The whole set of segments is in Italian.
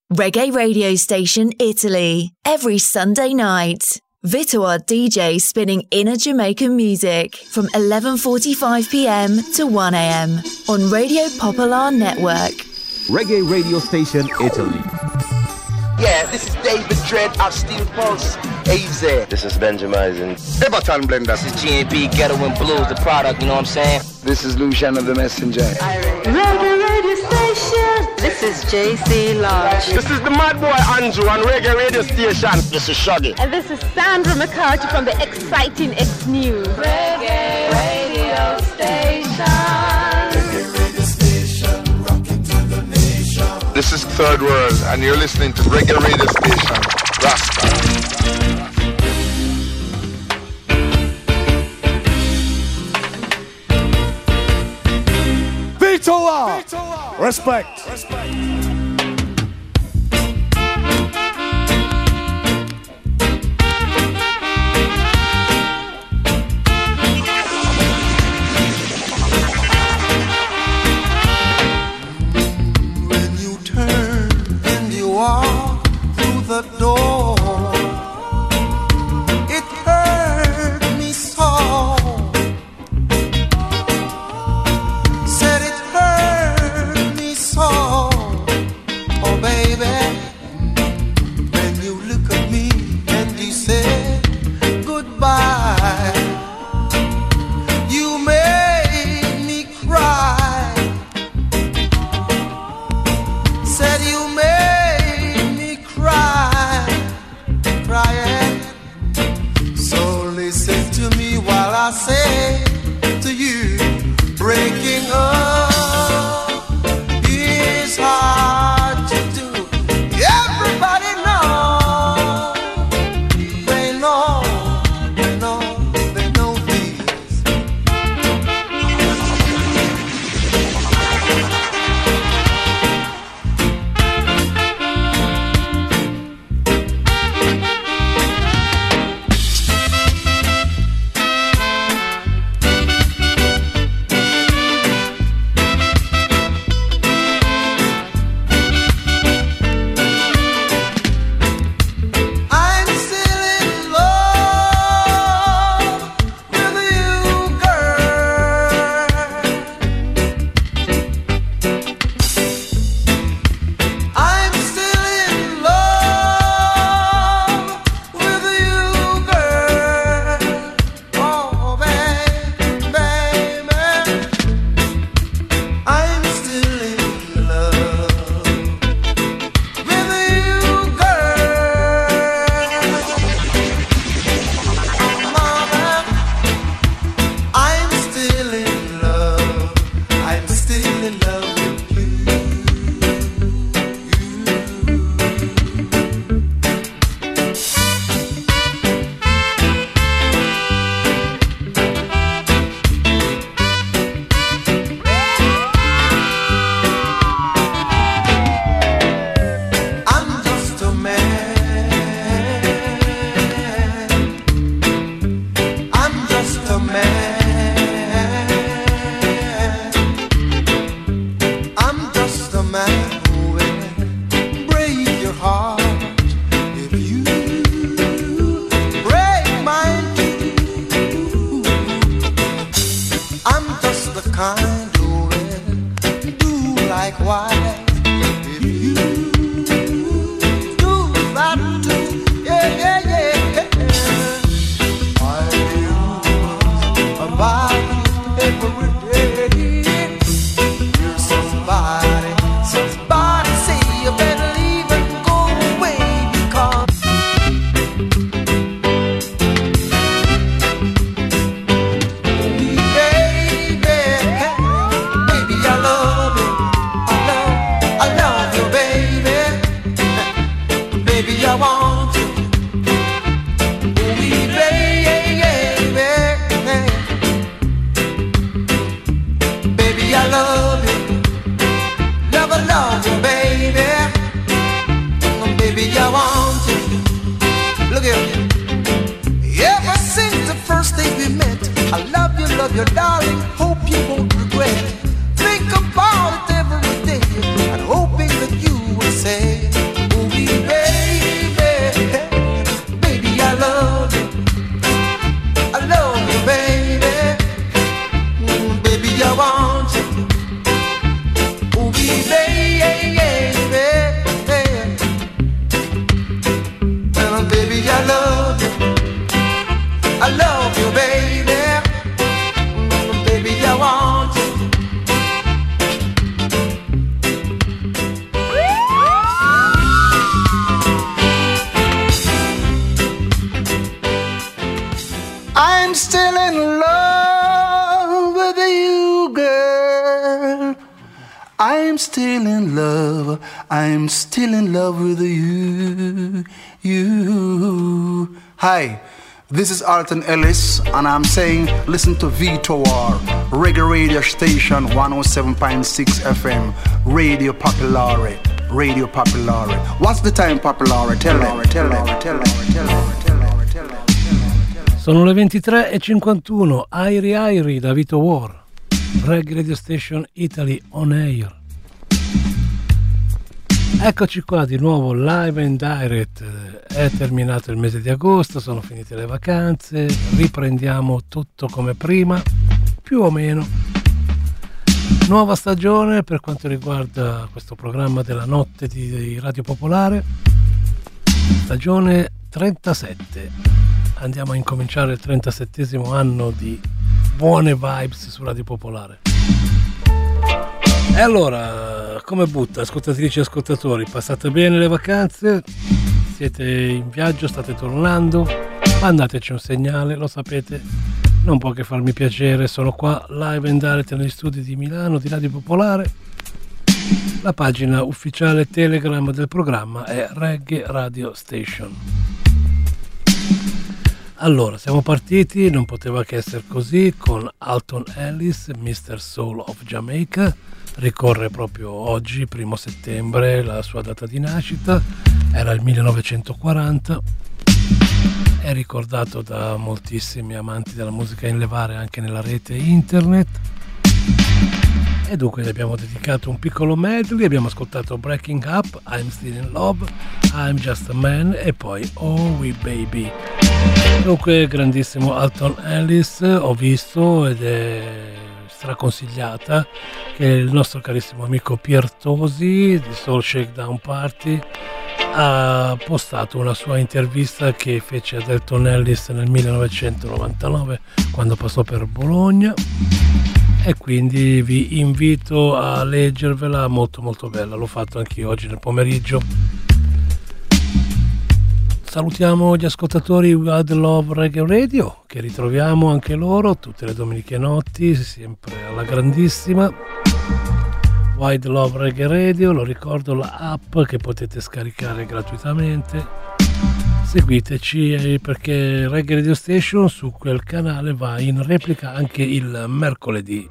Reggae radio station Italy, every Sunday night. Vitoa DJ spinning inner Jamaican music from 11:45pm to 1am on Radio Popular Network. Reggae radio station Italy. Yeah, this is David Dredd of Steel Pulse. AZ. This is Benjamin. Everton Blender. This is G&B Ghetto and Blues, the product, you know what I'm saying? This is Lucian of the Messenger. Reggae radio station. This is JC Lodge. This is the Mad Boy Andrew on Reggae radio station. This is Shaggy. And this is Sandra McCarthy from the exciting X News. Reggae radio station. This is Third World, and you're listening to Reggae Radio Station, Rasta. Vitola! Respect! The door, it hurt me so. Said it hurt me so. Oh baby, when you look at me and you say goodbye, you made me cry. Said you made me crying. So listen to me while I say to you, breaking up is hard to do. Everybody knows, they know this. love you, darling. Hope you won't regret it. Think about it every day and hoping that you will say still in love. I'm still in love with you. Hi, this is Alton Ellis, and I'm saying listen to VTOR, Reggae Radio Station 107.6 FM, Radio Popolare. Radio Popolare. What's the time, Popolare? Tell them. Sono le 23:51. Airi da Vito War, Reggae Radio Station Italy on air. Eccoci qua di nuovo live and direct. È terminato il mese di agosto, sono finite le vacanze, riprendiamo tutto come prima, più o meno. Nuova stagione per quanto riguarda questo programma della notte di Radio Popolare, stagione 37. Andiamo a incominciare il 37esimo anno di buone vibes su Radio Popolare. E allora, come butta, ascoltatrici e ascoltatori, passate bene le vacanze? Siete in viaggio, state tornando? Mandateci un segnale, lo sapete, non può che farmi piacere. Sono qua live and direct negli studi di Milano di Radio Popolare. La pagina ufficiale Telegram del programma è Reggae Radio Station. Allora, siamo partiti, non poteva che essere così, con Alton Ellis, Mr. Soul of Jamaica. Ricorre proprio oggi, 1 settembre, la sua data di nascita, era il 1940, è ricordato da moltissimi amanti della musica in levare anche nella rete internet, e dunque gli abbiamo dedicato un piccolo medley. Abbiamo ascoltato Breaking Up, I'm Still in Love, I'm Just a Man e poi Oh We Baby. Dunque grandissimo Alton Ellis, ho visto ed è straconsigliata, che il nostro carissimo amico Pier Tosi di Soul Shakedown Party ha postato una sua intervista che fece ad Alton Ellis nel 1999 quando passò per Bologna, e quindi vi invito a leggervela, molto molto bella. L'ho fatto anche oggi nel pomeriggio. Salutiamo gli ascoltatori Wild Love Reggae Radio, che ritroviamo anche loro tutte le domeniche notti, sempre alla grandissima. Wild Love Reggae Radio, lo ricordo, la app che potete scaricare gratuitamente. Seguiteci perché Reggae Radio Station su quel canale va in replica anche il mercoledì.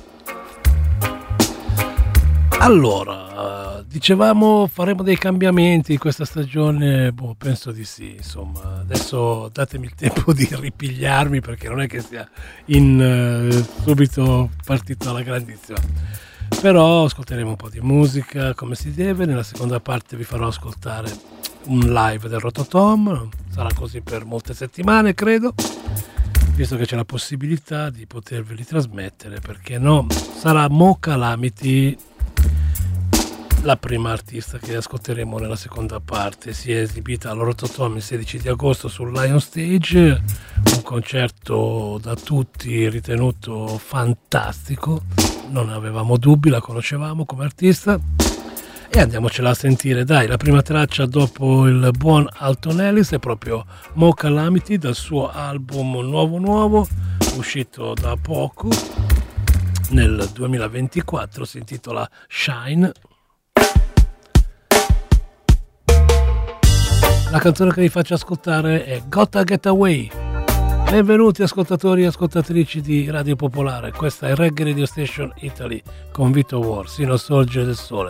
Allora, dicevamo faremo dei cambiamenti in questa stagione, penso di sì, insomma. Adesso datemi il tempo di ripigliarmi perché non è che sia subito partito alla grandissima. Però ascolteremo un po' di musica come si deve. Nella seconda parte vi farò ascoltare un live del Rototom, sarà così per molte settimane credo, visto che c'è la possibilità di poterveli trasmettere, perché no? Sarà Mo Calamity la prima artista che ascolteremo nella seconda parte. Si è esibita al Rototom il 16 di agosto sul Lion Stage, un concerto da tutti ritenuto fantastico, non avevamo dubbi, la conoscevamo come artista e andiamocela a sentire. Dai, la prima traccia dopo il buon Alton Ellis è proprio Mo Calamity dal suo album nuovo uscito da poco nel 2024, si intitola Shine. La canzone che vi faccio ascoltare è Gotta Get Away. Benvenuti ascoltatori e ascoltatrici di Radio Popolare, questa è Reggae Radio Station Italy con Vito War, sino al sorgere del sole.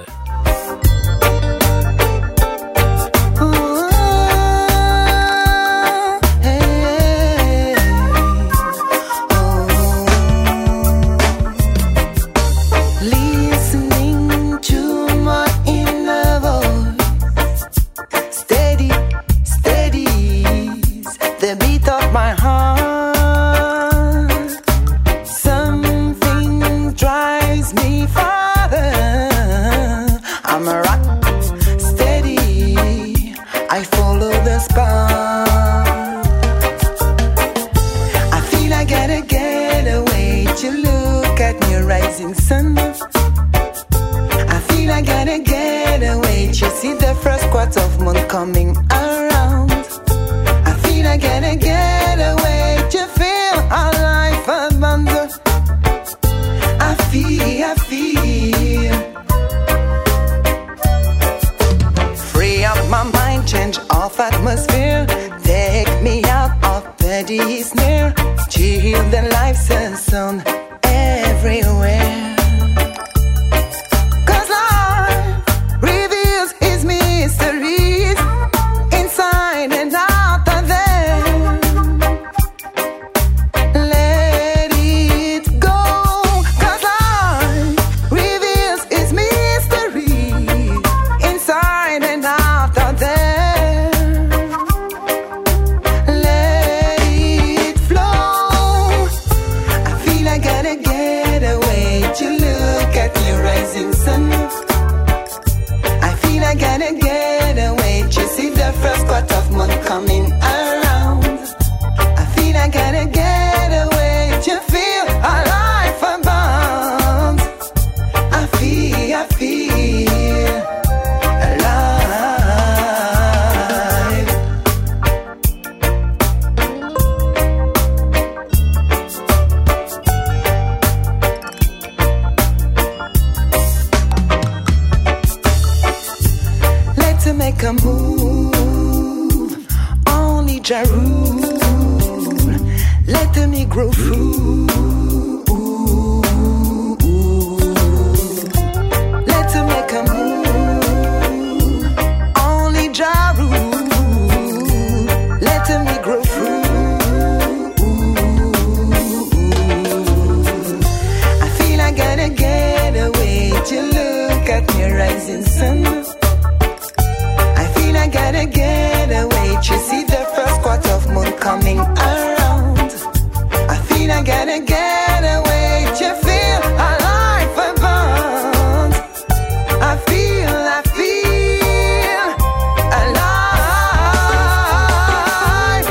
Of moon coming around, I feel I gotta get away to feel our life abundant. I feel of atmosphere. Take me out of the snare. Chill the life's a song everywhere. Cause life reveals its mysteries inside and out of there. Let it go. Cause life reveals its mysteries inside and out of there. Let it flow. I feel I gotta get away to look at the rising sun. I feel I gotta get away to see the first part of month coming around. I feel I gotta get away to feel alive abound. I feel alive. Let's make a move. Only Jah rule. Let me grow through. Let's make a move. Only Jah rule. Let me grow through. I feel I gotta get away to look at the rising sun. I feel I gotta get away to see the first quarter of moon coming around. I feel I gotta get away to feel alive abound. I feel alive.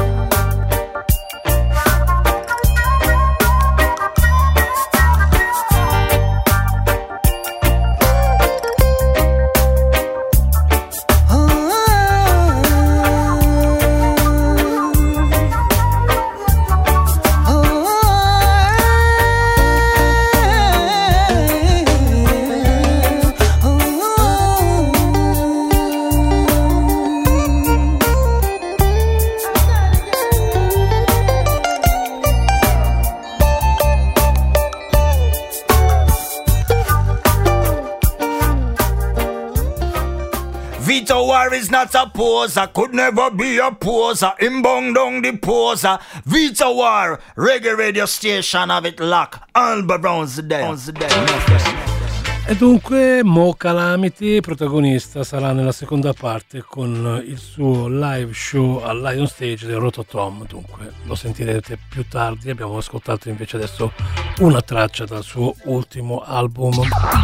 Vito War is not a poser, could never be a poser. Him bong down the poser. Vito War, reggae radio station have it locked. Alba Brown's there. E dunque Mo Calamity, protagonista, sarà nella seconda parte con il suo live show al Lion Stage del Rototom. Dunque lo sentirete più tardi. Abbiamo ascoltato invece adesso una traccia dal suo ultimo album.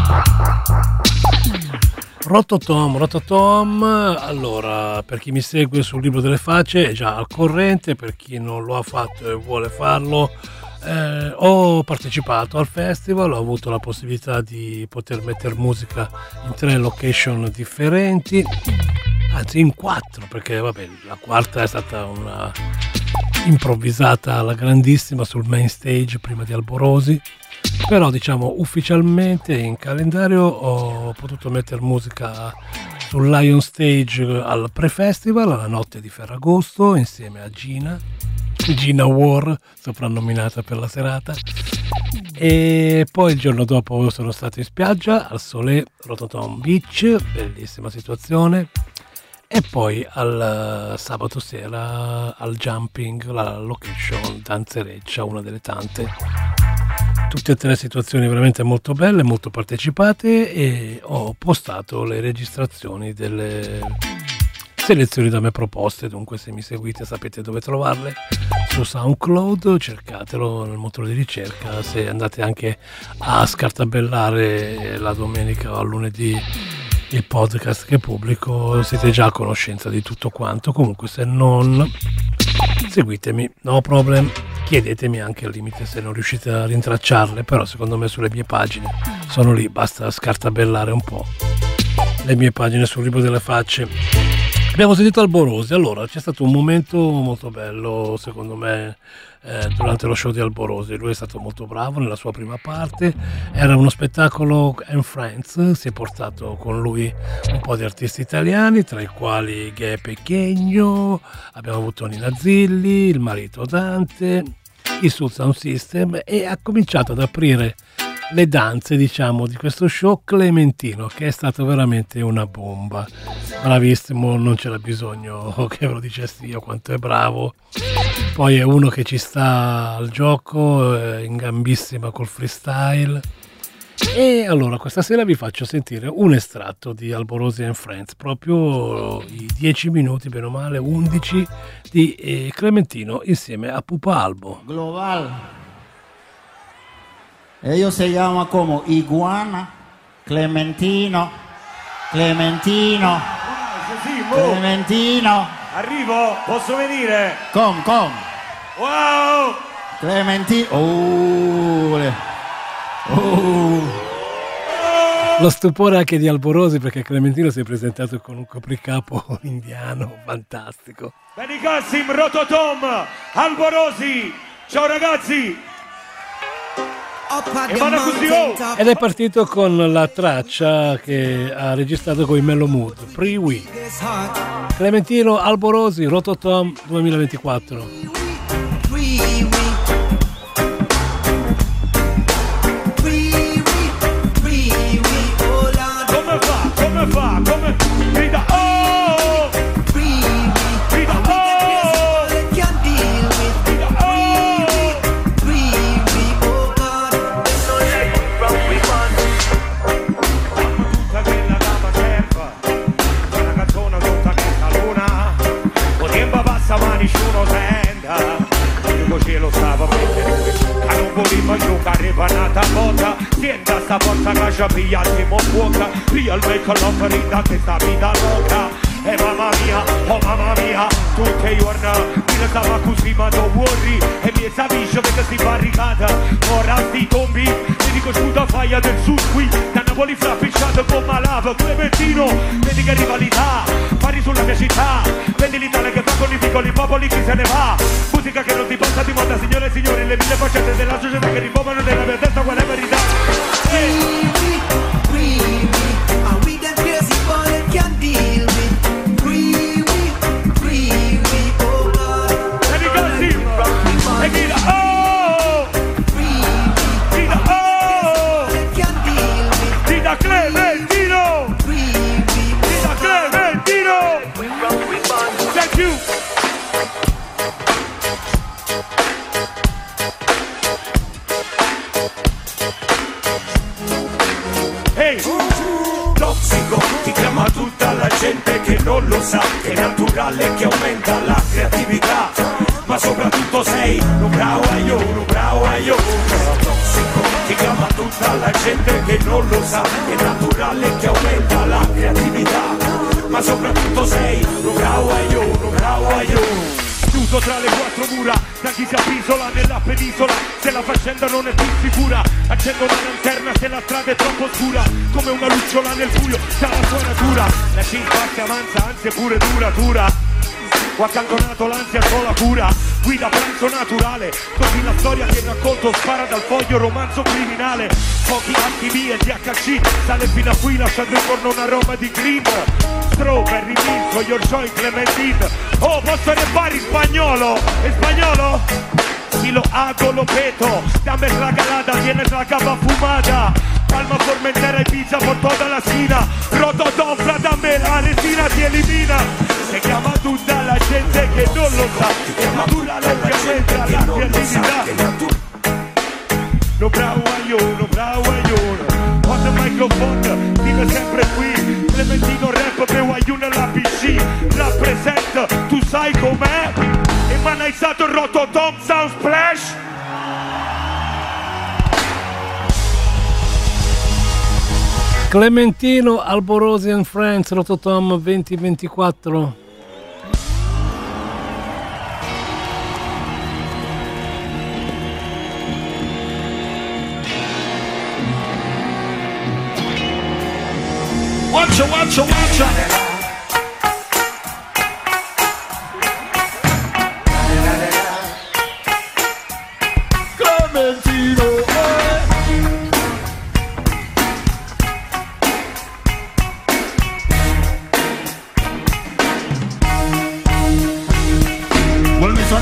Rototom, allora, per chi mi segue sul Libro delle Facce è già al corrente, per chi non lo ha fatto e vuole farlo, ho partecipato al festival, ho avuto la possibilità di poter mettere musica in 3 location differenti, anzi in 4, perché vabbè, la quarta è stata una improvvisata alla grandissima sul main stage prima di Alborosi. Però diciamo ufficialmente in calendario ho potuto mettere musica sul Lion Stage al pre-festival, alla notte di Ferragosto, insieme a Gina War, soprannominata per la serata, e poi il giorno dopo sono stato in spiaggia al Sole Rototom Beach, bellissima situazione, e poi al sabato sera al Jumping, la location Danzereccia, una delle tante. Tutte e 3 situazioni veramente molto belle, molto partecipate, e ho postato le registrazioni delle selezioni da me proposte. Dunque se mi seguite sapete dove trovarle, su SoundCloud, cercatelo nel motore di ricerca. Se andate anche a scartabellare la domenica o al lunedì il podcast che pubblico, siete già a conoscenza di tutto quanto. Comunque se non seguitemi, no problem. Chiedetemi anche al limite se non riuscite a rintracciarle, però secondo me sulle mie pagine sono lì, basta scartabellare un po' le mie pagine sul Libro delle Facce. Abbiamo sentito Alborosi. Allora, c'è stato un momento molto bello, secondo me, durante lo show di Alborosi. Lui è stato molto bravo nella sua prima parte. Era uno spettacolo and Friends. Si è portato con lui un po' di artisti italiani, tra i quali Ghe Pechegno, abbiamo avuto Nina Zilli, il marito Dante, il Soul Sound System, e ha cominciato ad aprire le danze, diciamo, di questo show Clementino, che è stato veramente una bomba. Bravissimo, non c'era bisogno che ve lo dicessi io quanto è bravo. Poi è uno che ci sta al gioco, in gambissima col freestyle. E allora questa sera vi faccio sentire un estratto di Alborosi and Friends, proprio i 10 minuti, bene o male 11, di Clementino insieme a Pupa Albo. Global. Ellos se llaman como Iguana, Clementino, Clementino, Clementino. Arrivo, posso venire? Com. Wow! Clementino. Lo stupore anche di Alborosi, perché Clementino si è presentato con un copricapo indiano fantastico. Benny Kassim, Rototom, Alborosi, ciao ragazzi! E vado così, oh! Ed è partito con la traccia che ha registrato con i Mellow Mood, Free We. Clementino, Alborosi, Rototom 2024. Come fa? Grida oh! Grida oh! Grida oh! Tutta quella dama serva, una canzone tutta questa luna, o tempo passa ma nessuno senta, il cielo stava per lui, che non voleva giocare panata botta, sienta sta forza che ci ha pigliato fuoca, via il becco alla ferita che sta vita loca. E mamma mia, tutte i giorni mi stava così ma non worry, e mi capisce perché si barricata, ora sti tombi, mi dico scusa faia del sud qui, da Napoli frappicciato con Malava, Clementino, vedi che rivalità, pari sulla mia città, vedi l'Italia che fa con i piccoli popoli, chi se ne va, musica che non ti passa di moda, signore e signori, le mille faccette della società che rimuovono nella mia testa qual è verità. E grida oh! Grida oh! Grida Clementino! Grida Clementino! Thank you! Ehi! Tossico, ti chiama tutta la gente che non lo sa, che è naturale, che aumenta la creatività. Ma soprattutto sei un bravo io. Tossico, ti chiama tutta la gente che non lo sa, è naturale che aumenta la creatività. Ma soprattutto sei un bravo io. Chiuso tra le quattro mura, da chi si appisola nella penisola, se la faccenda non è più sicura, accendo una lanterna se la strada è troppo scura, come una lucciola nel buio, c'ha la sua natura, la cinta si avanza, anzi è pure dura. Ho accantonato l'ansia sola cura, guida pranzo naturale, così la storia che racconto spara dal foglio romanzo criminale. Pochi attivi e DHC, sale fino a qui lasciando intorno un aroma di green. Strawberry milk, con your joint Clementine. Oh, posso repare in spagnolo? In spagnolo? Si lo hago, lo peto, dame la calada, tienes la capa fumada. Palma, Formentera y pizza por toda la esquina. Rotodofla, dame la resina, ti elimina. Se chiama tutta la gente che non lo sa, chiama tutta la gente alla creatività. No bravo io. Quando il microfono vive sempre qui, Clementino rap che voglio nella PC. Rappresenta, tu sai com'è? E manizzato il Rototom Sound Splash. Clementino, Alborosi and Friends, Rototom 2024. Watcha.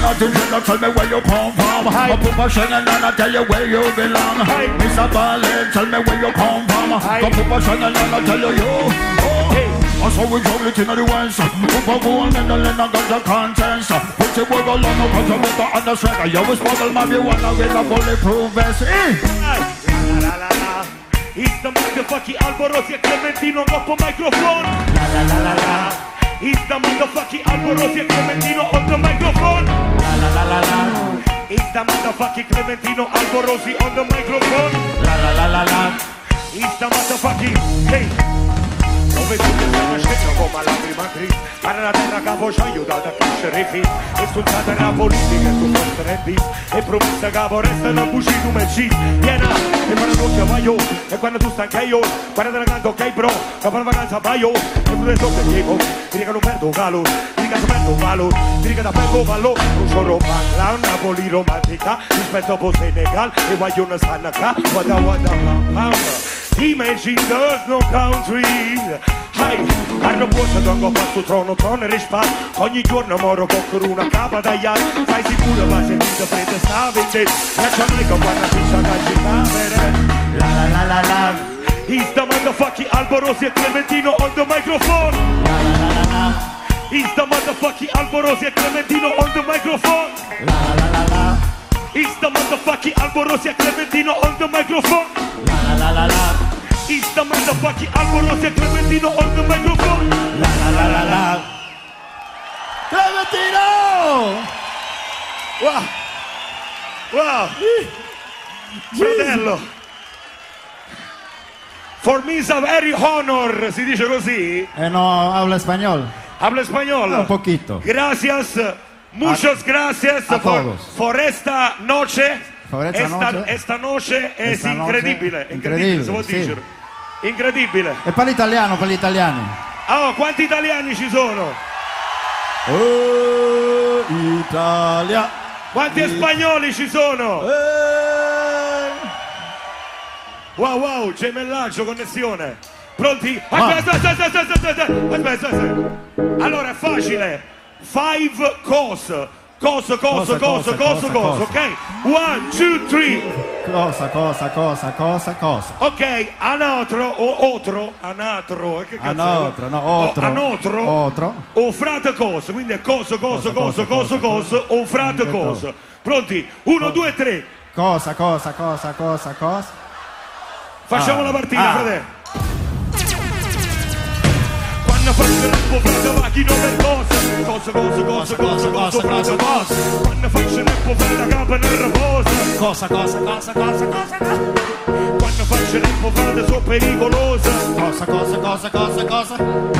nothing, tell me where you come from. I put my shine and I tell you where you belong. Mr. Ballet, tell me where you come from. I put my shine and I tell you. I saw we drove it in the west. Up a woman and then I got the contents. Put your work along, cause you better understand. You always smuggle marijuana with a bulletproof vest. La la la. It's the motherfucking Alborosi e Clementino dopo microphone. La la la la la. It's the motherfucking Alborosi e Clementino on the microphone. La la la la la. It's the motherfucking Clementino Alborosi on the microphone. La la la la la. It's the motherfucking hey. Dove tu mi stai scesa come la prima crisi. Para la terra capo ci ha aiutato a crescere i figli. E sultata la politica e tu fosse bis. E promessa capo resta una buci tu me ci. Viena e quando tu ti vai io. E quando tu stai anche io. Quando te la canto ok bro. Che per vacanza vai io. E tu le so che dico. Ti dica non perdo calore. Ti dica non perdo valore. Ti dica da perdo valore. Non sono parla Napoli romantica. Rispetto a Senegal. E voglio una sanna qua. Wada wada mamma. Imagine there's no country. Hai, hanno buono dongo fatto trono e risparmio. Ogni giorno moro con una capa tagliata. Stai sicuro ma se mi freddo sta vendendo. La Giamaica quando pizza da la la la la la. He's the motherfucking Alborosi e Clementino on the microphone. La la la la la. He's the motherfucking Alborosi e Clementino on the microphone. La la la la. He's the motherfucking Alborosi e Clementino on the microphone. La la la la. He's the motherfucking Alborosi e Clementino on the microphone. La la la la la. Clementino! Wow! Wow! Fratello! For me is a very honor, si dice così? No, habla español. Habla español? Un poquito. Gracias, muchas gracias por esta noche. Esta noche es incredibile. Incredibile, si può dire. Incredibile. E per l'italiano, per gli italiani. Oh, quanti italiani ci sono? Oh, Italia. Quanti spagnoli ci sono? Wow, wow, gemellaggio, connessione. Pronti? Aspetta. Allora è facile. 5 cose. Cosa, ok? 1, 2, 3. Cosa. Ok, anatro o otro. Anatro, che cazzo? Anotro. O frate cosa, quindi è cosa. O frate cosa. Pronti? 1, 2, 3. Cosa. Facciamo la partita, frate. Quando faccio il rap frate va chi non per cosa. Cosa. Quando faccio il rap frate capa nel raposa. Cosa. Quando faccio il rap frate sono pericolosa. Cosa. Frate cosa.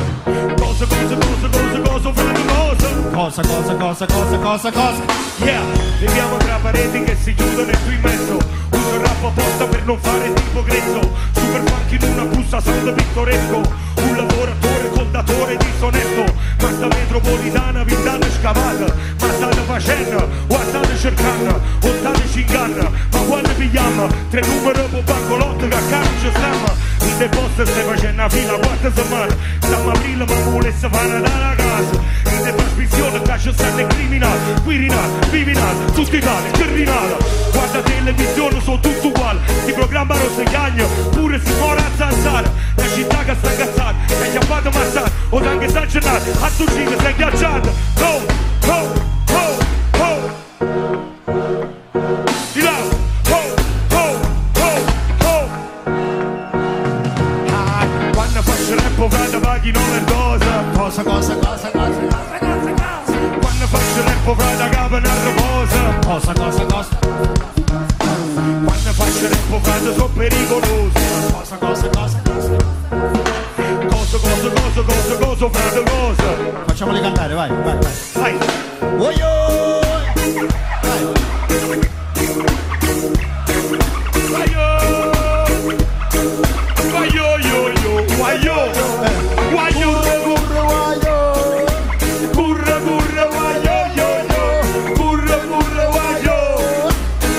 Yeah, viviamo tra pareti che si chiudono e tu in mezzo. Uso il rap apposta per non fare tipo grezzo. Super funk in una busta sound pittoresco. Un lavoratore contatore disonesto. Ma sta metropolitana vi state scavata. Ma state facendo, o state cercando, o state cingando. Ma quando pigliamo 3 numeri per bancolotto che a caro ci stiamo. In deposto stai facendo una fila 4 settimane. Stiamo a aprile ma non volesse fare dalla casa. In de trasmissione che ci stanno criminali. Quirinali, criminali, tutti tali, terminali. Guarda televisione sono tutti uguali. Si programmano se cagno, pure si muore a zanzara. La città che sta incazzata, è chiamata ammazzata. O anche esagerata, a succine stai ghiacciato. Ho. Di là. Quando faccio rap frate paghi non è cosa. Cosa. Quando faccio rap frate capa una rosa. Cosa. Quando faccio rap frate sono pericoloso. Cosa. Frate cosa. Facciamoli cantare, vai.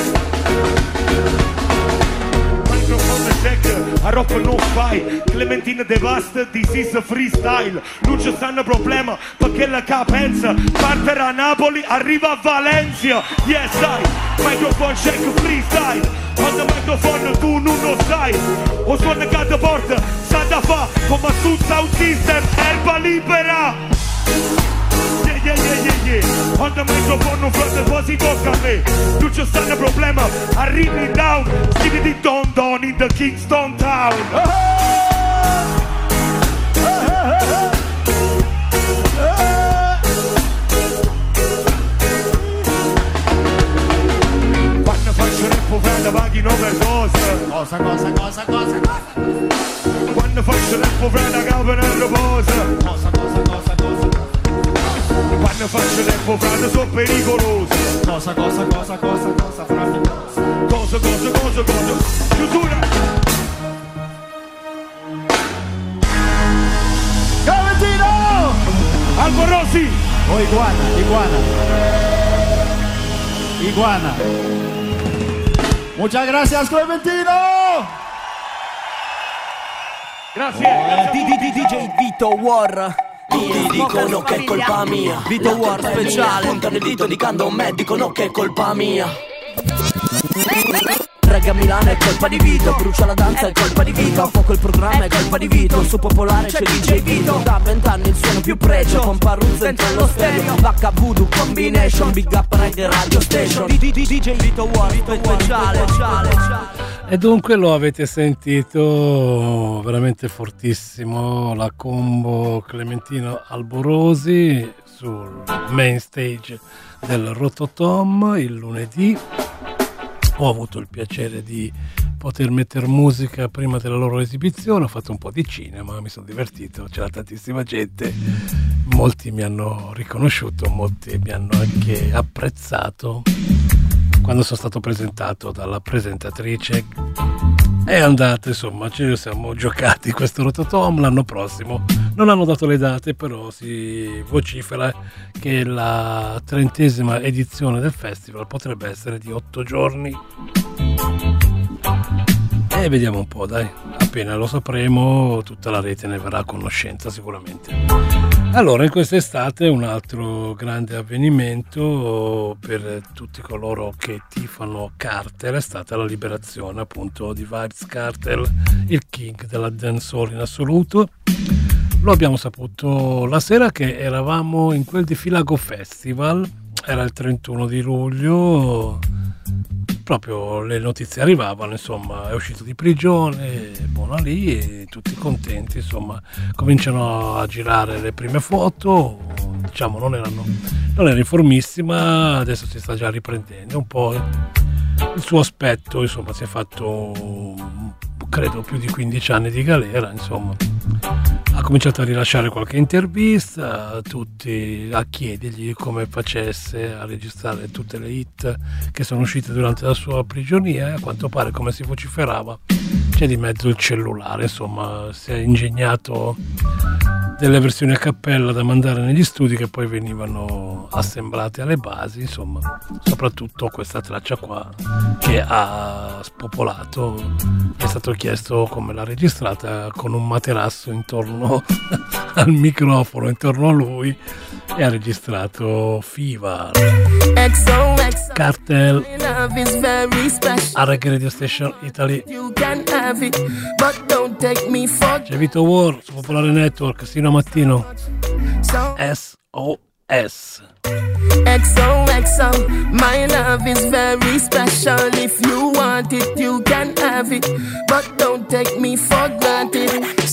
A rock non fai, Clementino in devasta, this is a freestyle. Non ci stanno problema perché la capenza parte da Napoli, arriva a Valencia. Yes, I, microphone check freestyle. On the microphone tu non lo sai. O suona cada porta, sa da fa, come su sound system, erba libera. Yeah. On the microphone frate poi si tocca a me. Non ci stanno problema, arrivi down. Stevie di Don in the Kingston Town. Quando faccio rap frate paghi 9 cose. Cosa? Quando faccio rap frate capo nel riposo. Cosa? Quando faccio tempo frate sono pericoloso. Cosa, frate? Cosa. Chiusura. Clementino! Alborosi. Oh, Iguana. Muchas gracias, Clementino! Grazie. DJ Vito War. Ti dicono che è colpa mia. Vito War speciale. Puntano il dito indicando un me, dicono che è colpa mia. Reggae a Milano è colpa di Vito. Brucia la danza è colpa di Vito. A fuoco il programma è colpa di Vito. Su popolare c'è DJ Vito. Da 20 anni il suono più pregio. Con Parruzzo dentro lo stereo. Vacca Voodoo Combination. Big Up Reggae Radio Station. DJ Vito War speciale. E dunque lo avete sentito veramente fortissimo, la combo Clementino Alborosi sul main stage del Rototom il lunedì. Ho avuto il piacere di poter mettere musica prima della loro esibizione, ho fatto un po' di cinema, mi sono divertito, c'era tantissima gente, molti mi hanno riconosciuto, molti mi hanno anche apprezzato. Quando sono stato presentato dalla presentatrice è andata, insomma, ci siamo giocati questo Rototom l'anno prossimo. Non hanno dato le date, però si vocifera che la 30ª edizione del festival potrebbe essere di 8 giorni. E vediamo un po', dai, appena lo sapremo tutta la rete ne verrà a conoscenza sicuramente. Allora, in quest'estate un altro grande avvenimento per tutti coloro che tifano Cartel è stata la liberazione appunto di Vybz Kartel, il king della dancehall in assoluto. Lo abbiamo saputo la sera che eravamo in quel di Filago Festival, era il 31 di luglio, proprio le notizie arrivavano, insomma, è uscito di prigione, buona lì, e tutti contenti, insomma, cominciano a girare le prime foto, diciamo non era in formissima, adesso si sta già riprendendo un po' il suo aspetto, insomma, si è fatto credo più di 15 anni di galera, insomma. Ha cominciato a rilasciare qualche intervista, tutti a chiedergli come facesse a registrare tutte le hit che sono uscite durante la sua prigionia, e a quanto pare, come si vociferava, c'è di mezzo il cellulare, insomma, si è ingegnato delle versioni a cappella da mandare negli studi che poi venivano assemblate alle basi, insomma, soprattutto questa traccia qua che ha spopolato, è stato chiesto come l'ha registrata, con un materasso intorno al microfono, intorno a lui, e ha registrato Fever. Cartel a Reggae Radio Station Italy. C'è Vito War su Popolare Network sino a mattino. SOS. XOXO, my love is very special. If you want it, you can have it, but don't take me for granted.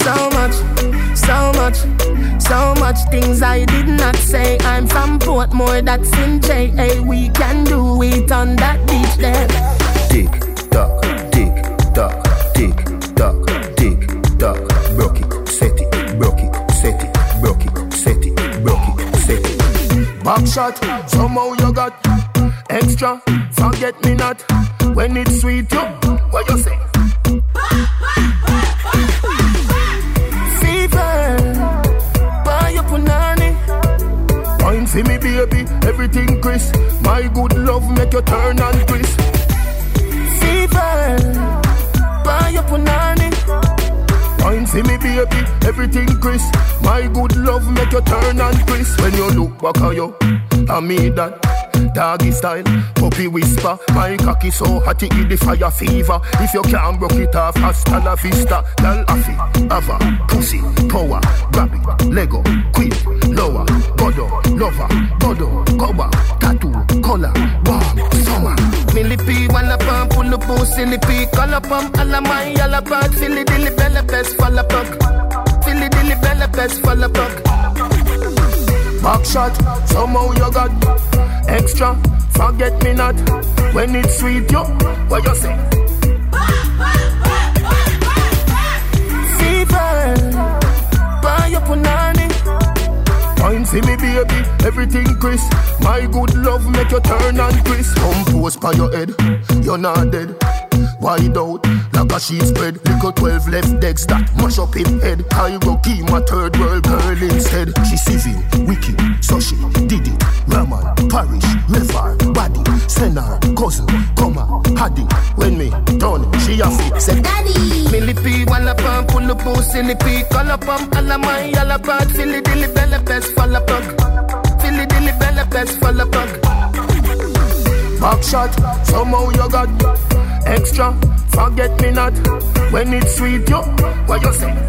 So much things I did not say. I'm from Portmore, that's in JA. We can do it on that beach there. Tick tock, tick tock, tick tock, tick tock. Broke it, set it, broke it, set it, broke it, set it, broke it, set it. Back shot, somehow you got extra. Forget me not when it's sweet. You, what you say? Fever, buy your punani. Wine for me, baby, everything crisp. My good love make you turn and crisp. Fever, buy your punani. Wine for me baby, everything crisp. My good love make you turn and crisp. When you look back at you, I mean that doggy style, puppy whisper. My cocky so hot it give the fire fever. If you can't broke it off, hasta la vista. Girl affy, ava, pussy, power, grab it, Lego, queen, lower, godo, lover, godo, cover, tattoo, color, warm, summer. Millipede, wanna pump, pull up, silly pea, color pump, alla my, alla bad, Philly dilly bella best, fall apart. Philly dilly bella best, fall apart. Back shot, somehow you got extra, forget me not. When it's sweet, yo, what you say? Fever, buy your punani. Wine for me baby, everything crisp. My good love make you turn and crisp. Compose by your head, you're not dead. Wide out, like a sheet spread. Little 12 left decks that mash up in head. I go keep my third world girl instead. She civil, wicked, so she did it. Raman, parish, river, body, senna, cousin, comma, haddy. When me done, she a fit, say daddy. Millipede, wanna pump, pull up, silly pea, color pump, alla my, alla bad, Philly dilly bella best, fall apart. Philly dilly bella best, fall apart. Back shot, somehow you got extra, forget me not. When it's sweet, yo, what you say?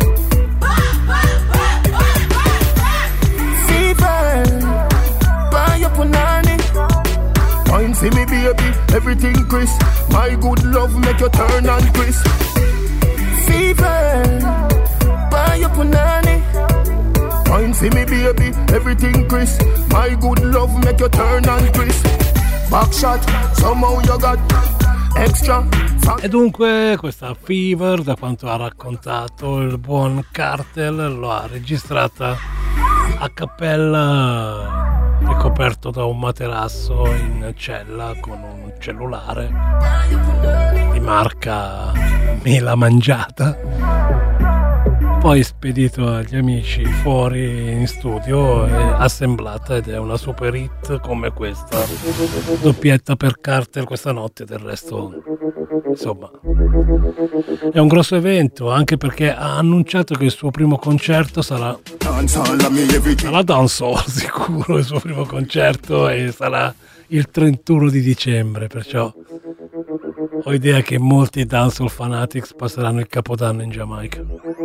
Fever, buy your punani. Wine for me baby, everything crisp. My good love make you turn and crisp. Fever, buy your punani. Wine for me baby, everything crisp. My good love make you turn and crisp. Back shot, somehow you got extra. E dunque questa Fever, da quanto ha raccontato il buon Cartel, lo ha registrata a cappella, ricoperto da un materasso in cella con un cellulare di marca Mela Mangiata, poi spedito agli amici fuori in studio e assemblata, ed è una super hit come questa. Doppietta per Cartel questa notte, del resto insomma è un grosso evento, anche perché ha annunciato che il suo primo concerto sarà dancehall, sicuro il suo primo concerto, e sarà il 31 di dicembre, perciò ho idea che molti dancehall fanatics passeranno il Capodanno in Giamaica.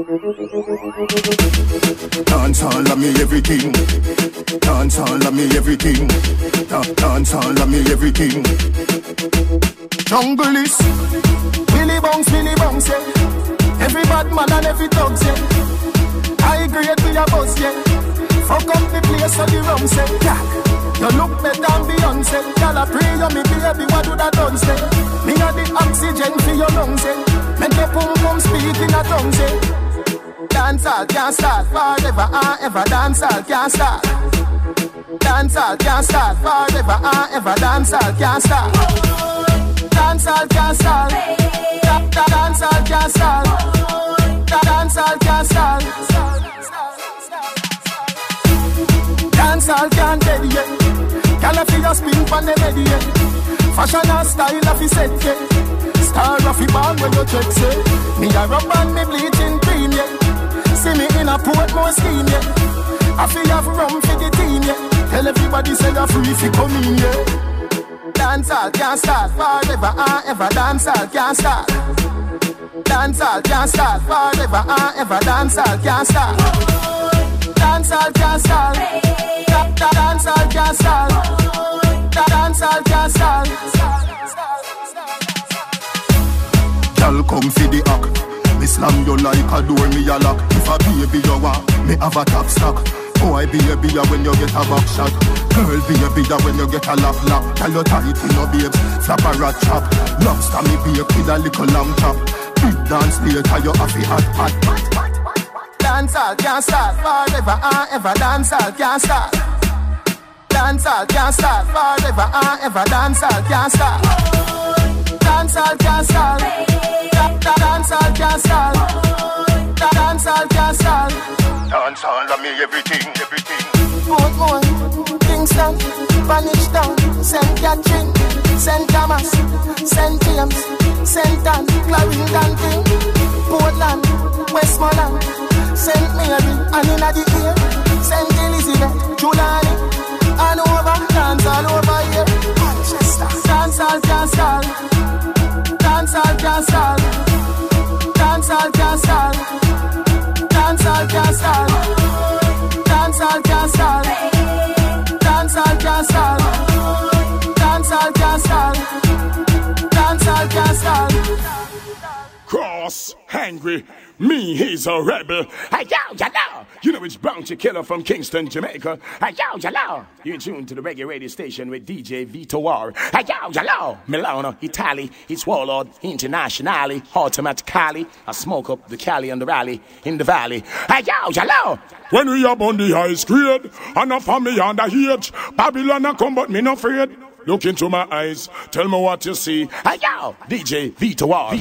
Dancehall a me everything. Dancehall a me everything. Dancehall a me everything. Jungle is Billy Bounce, yeah. Every bad man and every thugs, yeah. I grade with a buzz, yeah. Fuck up the place of the rum, say, yeah. You look better than Beyonce. Y'all a pray you me baby, what do that done, say? Me a the oxygen for your lungs, say. Make your pum pum speak in a tongue, say. Dancehall can't start forever and ever. Dancehall can't start. Dancehall can't start forever and ever. Dancehall can't start. Dancehall can't start. Dancehall can't start. Dancehall can't start. Dancehall can't dead yet. Call for your spin from the ready yet. Fashion and style of the set yet. Star of the band when you check say. Me a rub and me bleaching green yet. See me in a Portmore scheme, yeah. I feel have rum for the team, yeah. Tell everybody say you're free if you come in, yeah. Dancehall can't start forever and ever. Dancehall can't start. Dancehall can't start forever and ever. Dancehall can't start. Dancehall can't start. Dancehall can't start. Dancehall can't start. Y'all come for the act. Me slam you like a door, me a lock. If a baby you want, me have a top stock. Boy baby when you get a back shot. Girl baby when you get a lap. Tell you tight in your babes, flap a rat chop. Lobster me bake with a little lamb chop. Big dance later you have a hot. Dancehall can't start forever and ever. Dancehall can't start. Dancehall can't start forever and ever. Dancehall can't start. Dancehall can't start. Dancehall can't start. Dancehall can't start. Dancehall a me everything. Portmore, Kingston, Spanish Town, St. Catherine, St. Thomas, St. James, St. Anne, Clarendon King. Portland, Westmoreland, St. Mary, and in the ear, St. Elizabeth, Julani, and over, dance all over here. Manchester, dance all can stall, dance all can stall, dance all can stall, dance all can stall, dance all can stall, dance all can stall, dance all can stall, dance all can stall. Cross, angry, me, he's a rebel. Hey, yo, hello. You know it's Bounty Killer from Kingston, Jamaica. Hey, yo, hello. You're in tune to the reggae radio station with DJ Vito War. Hey, yo, hello. Milano, Italy, it's Warlord, internationally, automatically. I smoke up the Cali and the rally in the valley. Hey, yo, hello. When we up on the high grade, and a family on the hedge, Babylon a come but me no afraid. Look into my eyes, tell me what you see. Hey, yo, DJ Vito War.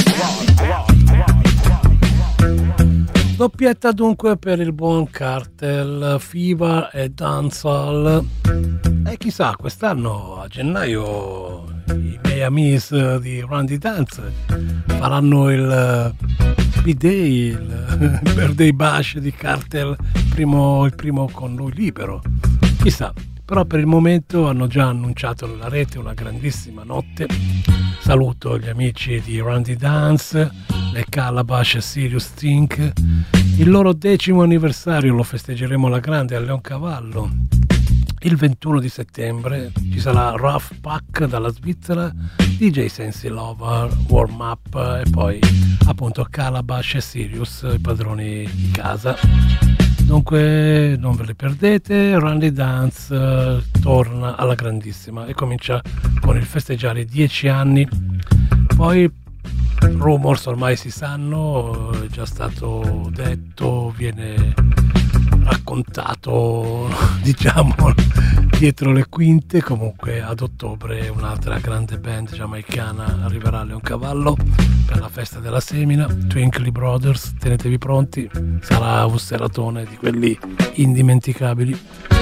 Doppietta dunque per il buon Cartel, Fever e Dancehall. E chissà, quest'anno a gennaio i miei amici di Randy Dance faranno il B-Day, il Birthday Bash di Cartel, il primo con lui libero. Chissà. Però per il momento hanno già annunciato nella rete una grandissima notte. Saluto gli amici di Randy Dance, le Calabash e Sirius Think. Il loro 10° anniversario lo festeggeremo alla grande a Leoncavallo. Il 21 di settembre ci sarà Rough Pack dalla Svizzera, DJ Sensi Lover, Warm Up e poi appunto Calabash e Sirius, i padroni di casa. Dunque non ve le perdete, Randy Dance torna alla grandissima e comincia con il festeggiare i 10 anni. Poi rumors ormai si sanno, è già stato detto, viene raccontato diciamo dietro le quinte. Comunque ad ottobre un'altra grande band giamaicana arriverà a Leoncavallo per la festa della semina, Twinkly Brothers, tenetevi pronti, sarà un seratone di quelli indimenticabili.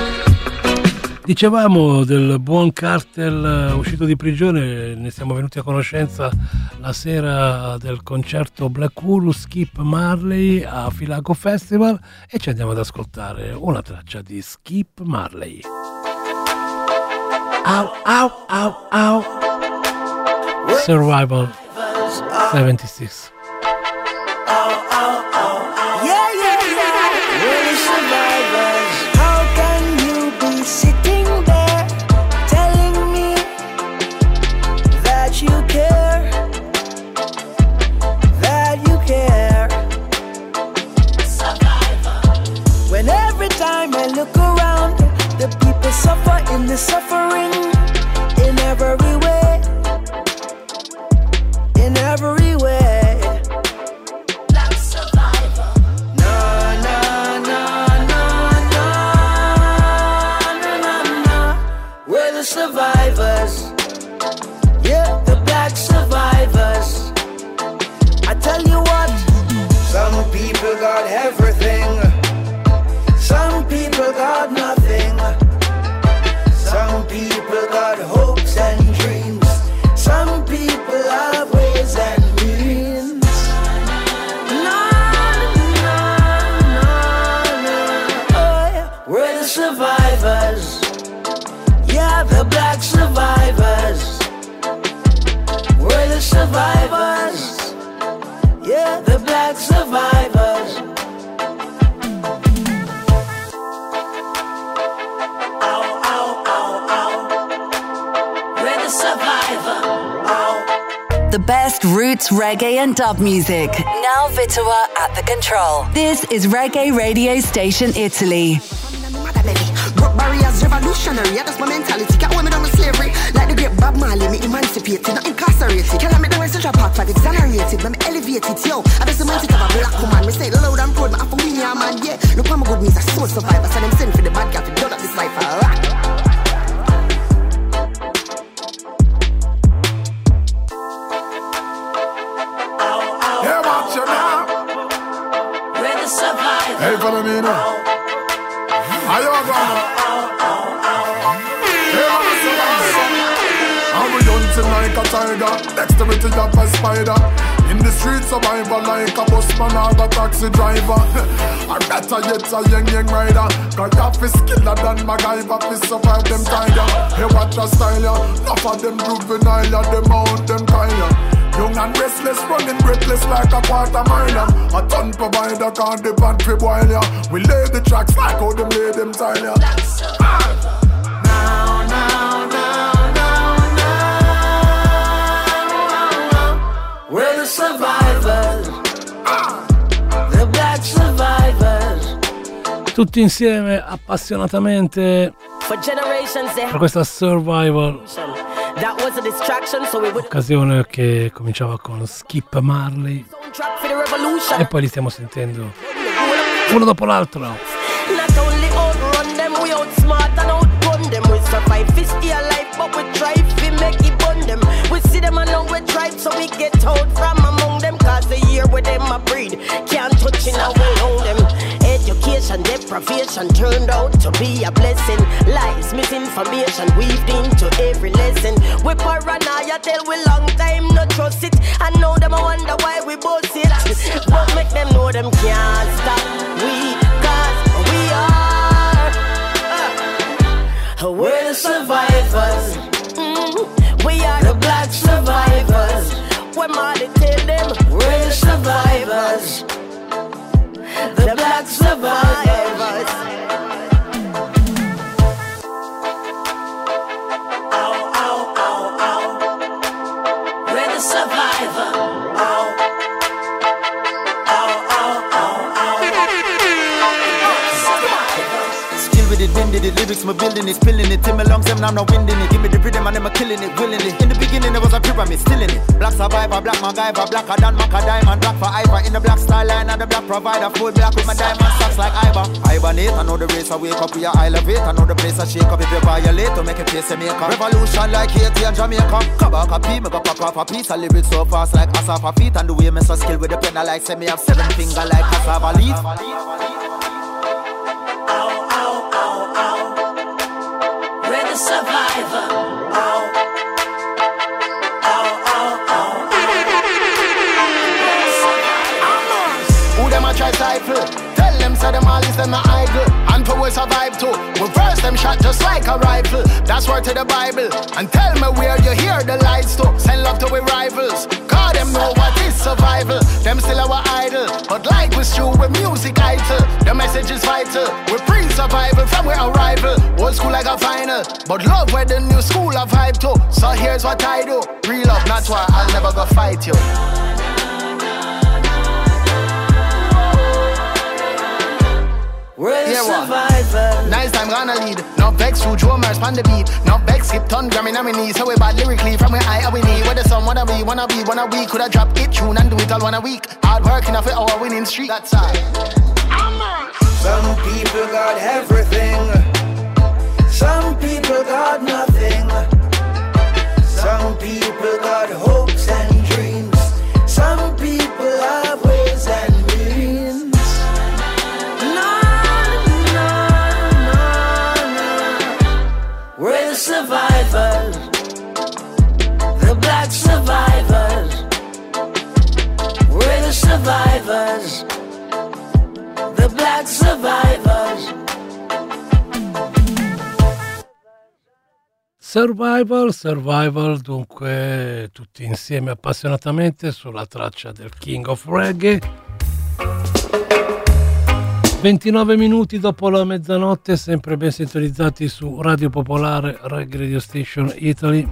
Dicevamo del buon Cartel uscito di prigione, ne siamo venuti a conoscenza la sera del concerto Black Uhuru Skip Marley a Filago Festival e ci andiamo ad ascoltare una traccia di Skip Marley. Ow, ow, ow, ow. Survival 76. Sitting there, telling me that you care, Survivor. When every time I look around, the people suffer in the suffering, in every way, in every way. Black survivor. No, no, no, no, no. We're the survivors. Yeah, the black survivors. I tell you what, some people got everything, some people got nothing, some people got hopes and dreams, some people have ways and means. No, no, no, no. Oh, yeah. We're the survivors. Yeah, the black survivors. We're the survivors. Yeah, the black survivors. Ow, ow, ow, ow. We're the survivor. Ow. The best roots, reggae and dub music. Now Vitoa at the control. This is Reggae Radio Station Italy. Broke barriers, revolutionary, yeah, that's my mentality. Can't hold me down with slavery. Like the great Bob Marley, me emancipated, not incarcerated. Can't let me down with such a part for exonerated. Me elevated, yo. I just want to have a black woman. Me say loud and proud, but I for win, yeah, man, yeah. Look how my good means a soul survivor. So them send for the bad guy to build up this life, Yeah, watch you now. We're the survivors. Hey, follow me now. Are you gonna? I'm a hunting like a tiger, dexterity of a spider. In the street survivor like a busman or a taxi driver. I better yet a young rider. Cause that is skiller than MacGyver. Fi survive them tiger. Hey, watch a style ya. Enough of them juvenile ya. Them out them kind ya. Young and restless, running breathless like a quarter miler. A ton provider can't depend for boil ya. We lay the tracks like how them lay them tile ya. We're the survivors, the black survivors. Tutti insieme appassionatamente per questa Survival, occasione che cominciava con Skip Marley e poi li stiamo sentendo uno dopo l'altro. Not only outrun them, we outsmart and outgun them. We survive, we stay alive, but we try to make it bun them. We see them and now we tribe, so we get out from among them. Cause the year with them a breed, can't touch it now, we own them. Education, deprivation turned out to be a blessing. Lies, misinformation weaved into every lesson. We paranoia till we long time no trust it. I know them, I wonder why we both it. But make them know them can't stop we. We're the survivors. We are the black survivors. When Marty tell them, we're the survivors. The black survivors. Ow, ow, ow, ow. We're the survivor. Ow. Ow, ow, ow, ow. Skill with it, bending it, lyrics, my building it, spilling it. Till my lungs, them now I'm not winding it. Give me the rhythm and them are killing it, willingly. In the beginning, there was a pyramid, still in it. Black survivor, black MacGyver, blacker than Maca diamond, black for Ivor. In the black style line and the black provider, full black with my diamond stocks like Ivor. Hibernate, I know the race, I wake up, we are elevate. I know the place I shake up if you violate to make a face a maker. Revolution like Haiti and Jamaica. Kabaka P, me go pop off a piece. I lyrics so fast like Asafa feet. And the way me so skill with the pen, I like say me have 7 finger like cassava leaf. We're the survivor. Ow. Ow, ow, ow. Who them a try stifle? Tell them say them all is them a idle. And for we survive too. We verse them shot just like a rifle. That's word to the Bible. And tell me where you hear the lights to. Send love to we rivals. Cause them know what is survival. Them still our idol. But like we stew with music idol. The message is vital. We pre-survival from we arrival. Old school like a final. But love where the new school of hype to. So here's what I do. Real love, not why I'll never go fight you. We're the survivors. Nice time gonna lead. No vex through drummers on the beat. No vex skip ton gramming on my knees. So we bad lyrically from where I we need. Where the sun wanna be. Could I drop it tune and do it all 1 a week. Hard work enough for our winning streak. That's all. Some people got everything. Some people got nothing. Some people got hopes and dreams. Some people have ways and means. We're the survivors, the black survivors. We're the survivors, the black survivors. Survival, dunque tutti insieme appassionatamente sulla traccia del King of Reggae. 29 minuti dopo la mezzanotte, sempre ben sintonizzati su Radio Popolare, Reggae Radio Station Italy.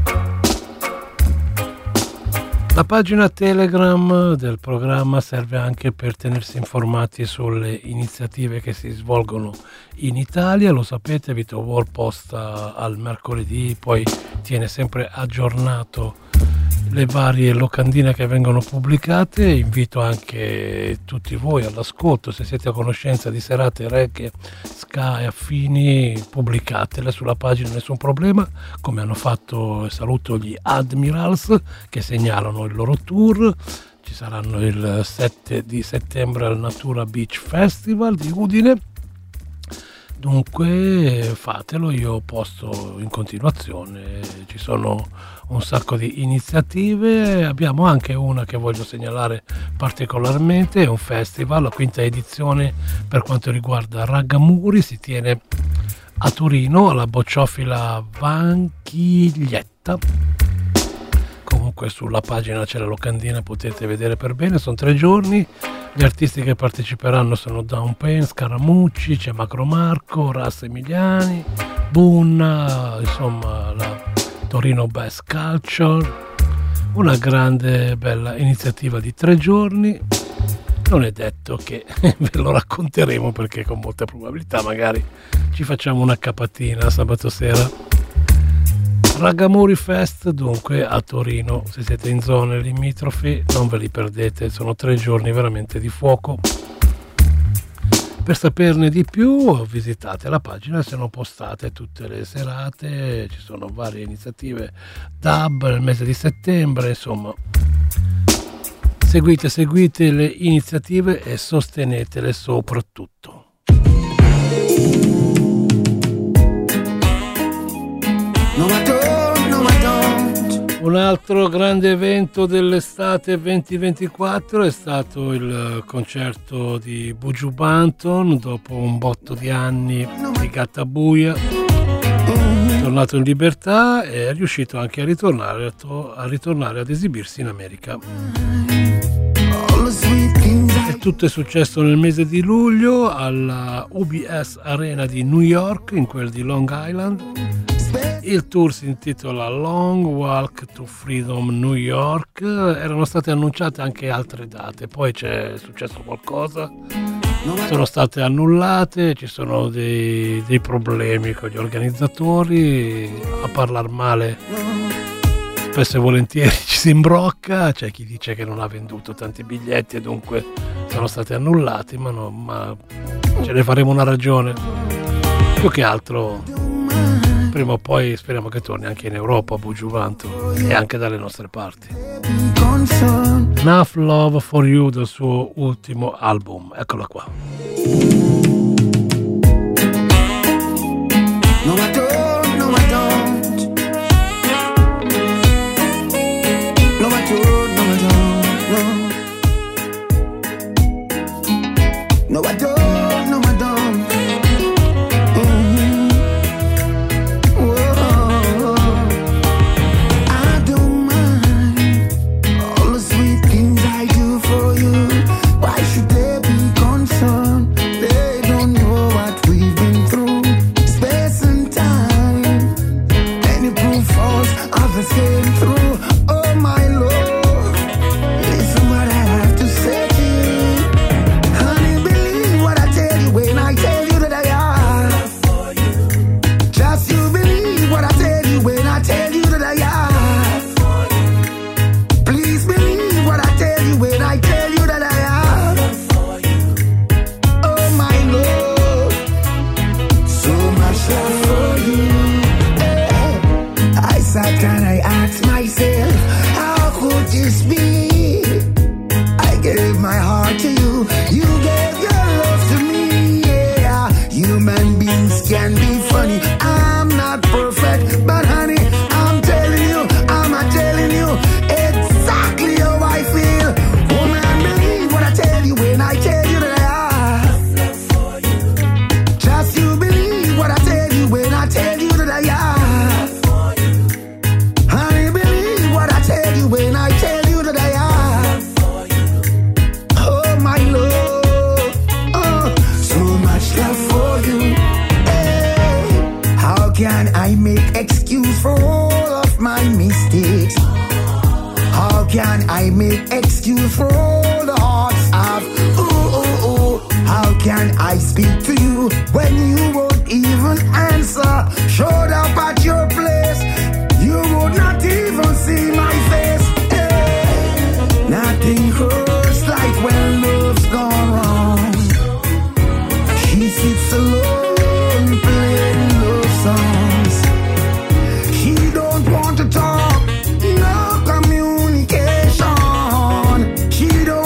La pagina Telegram del programma serve anche per tenersi informati sulle iniziative che si svolgono in Italia. Lo sapete, Vito World posta al mercoledì, poi tiene sempre aggiornato le varie locandine che vengono pubblicate. Invito anche tutti voi all'ascolto, se siete a conoscenza di serate reggae, ska e affini, pubblicatele sulla pagina, nessun problema, come hanno fatto. Saluto gli Admirals che segnalano il loro tour. Ci saranno il 7 di settembre al Natura Beach Festival di Udine. Dunque fatelo, io posto in continuazione, ci sono un sacco di iniziative, abbiamo anche una che voglio segnalare particolarmente, è un festival, la 5ª edizione per quanto riguarda Raggamuri, si tiene a Torino alla Bocciofila Vanchiglietta. Comunque sulla pagina c'è la locandina, potete vedere per bene, sono 3 giorni. Gli artisti che parteciperanno sono Down Pain, Scaramucci, c'è Macro Marco, Ras Emiliani, Bunna, insomma la Torino Bass Culture, una grande bella iniziativa di 3 giorni. Non è detto che ve lo racconteremo, perché con molta probabilità magari ci facciamo una capatina sabato sera. Raggamuri Fest dunque a Torino, se siete in zone limitrofe non ve li perdete, sono 3 giorni veramente di fuoco. Per saperne di più visitate la pagina, sono postate tutte le serate, ci sono varie iniziative DAB nel mese di settembre, insomma seguite le iniziative e sostenetele soprattutto. Un altro grande evento dell'estate 2024 è stato il concerto di Buju Banton, dopo un botto di anni di Gattabuia, è tornato in libertà e è riuscito anche a ritornare ad esibirsi in America. E tutto è successo nel mese di luglio alla UBS Arena di New York, in quel di Long Island. Il tour si intitola Long Walk to Freedom New York, erano state annunciate anche altre date, poi c'è successo qualcosa, sono state annullate, ci sono dei problemi con gli organizzatori, a parlare male spesso e volentieri ci si imbrocca, c'è chi dice che non ha venduto tanti biglietti e dunque sono stati annullati, ma ce ne faremo una ragione, più che altro. Prima o poi speriamo che torni anche in Europa Buju Banton e anche dalle nostre parti. Enough Love for You del suo ultimo album, eccola qua. No, I don't, no, I don't. No, I don't, no, I don't. No, I don't, no, I don't.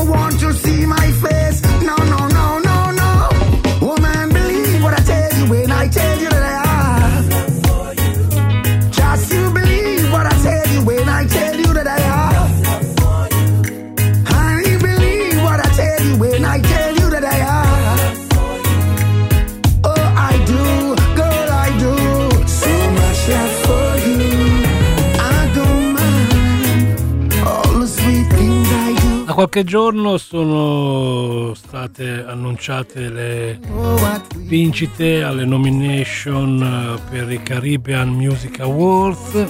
When Da qualche giorno sono state annunciate le vincite alle nomination per i Caribbean Music Awards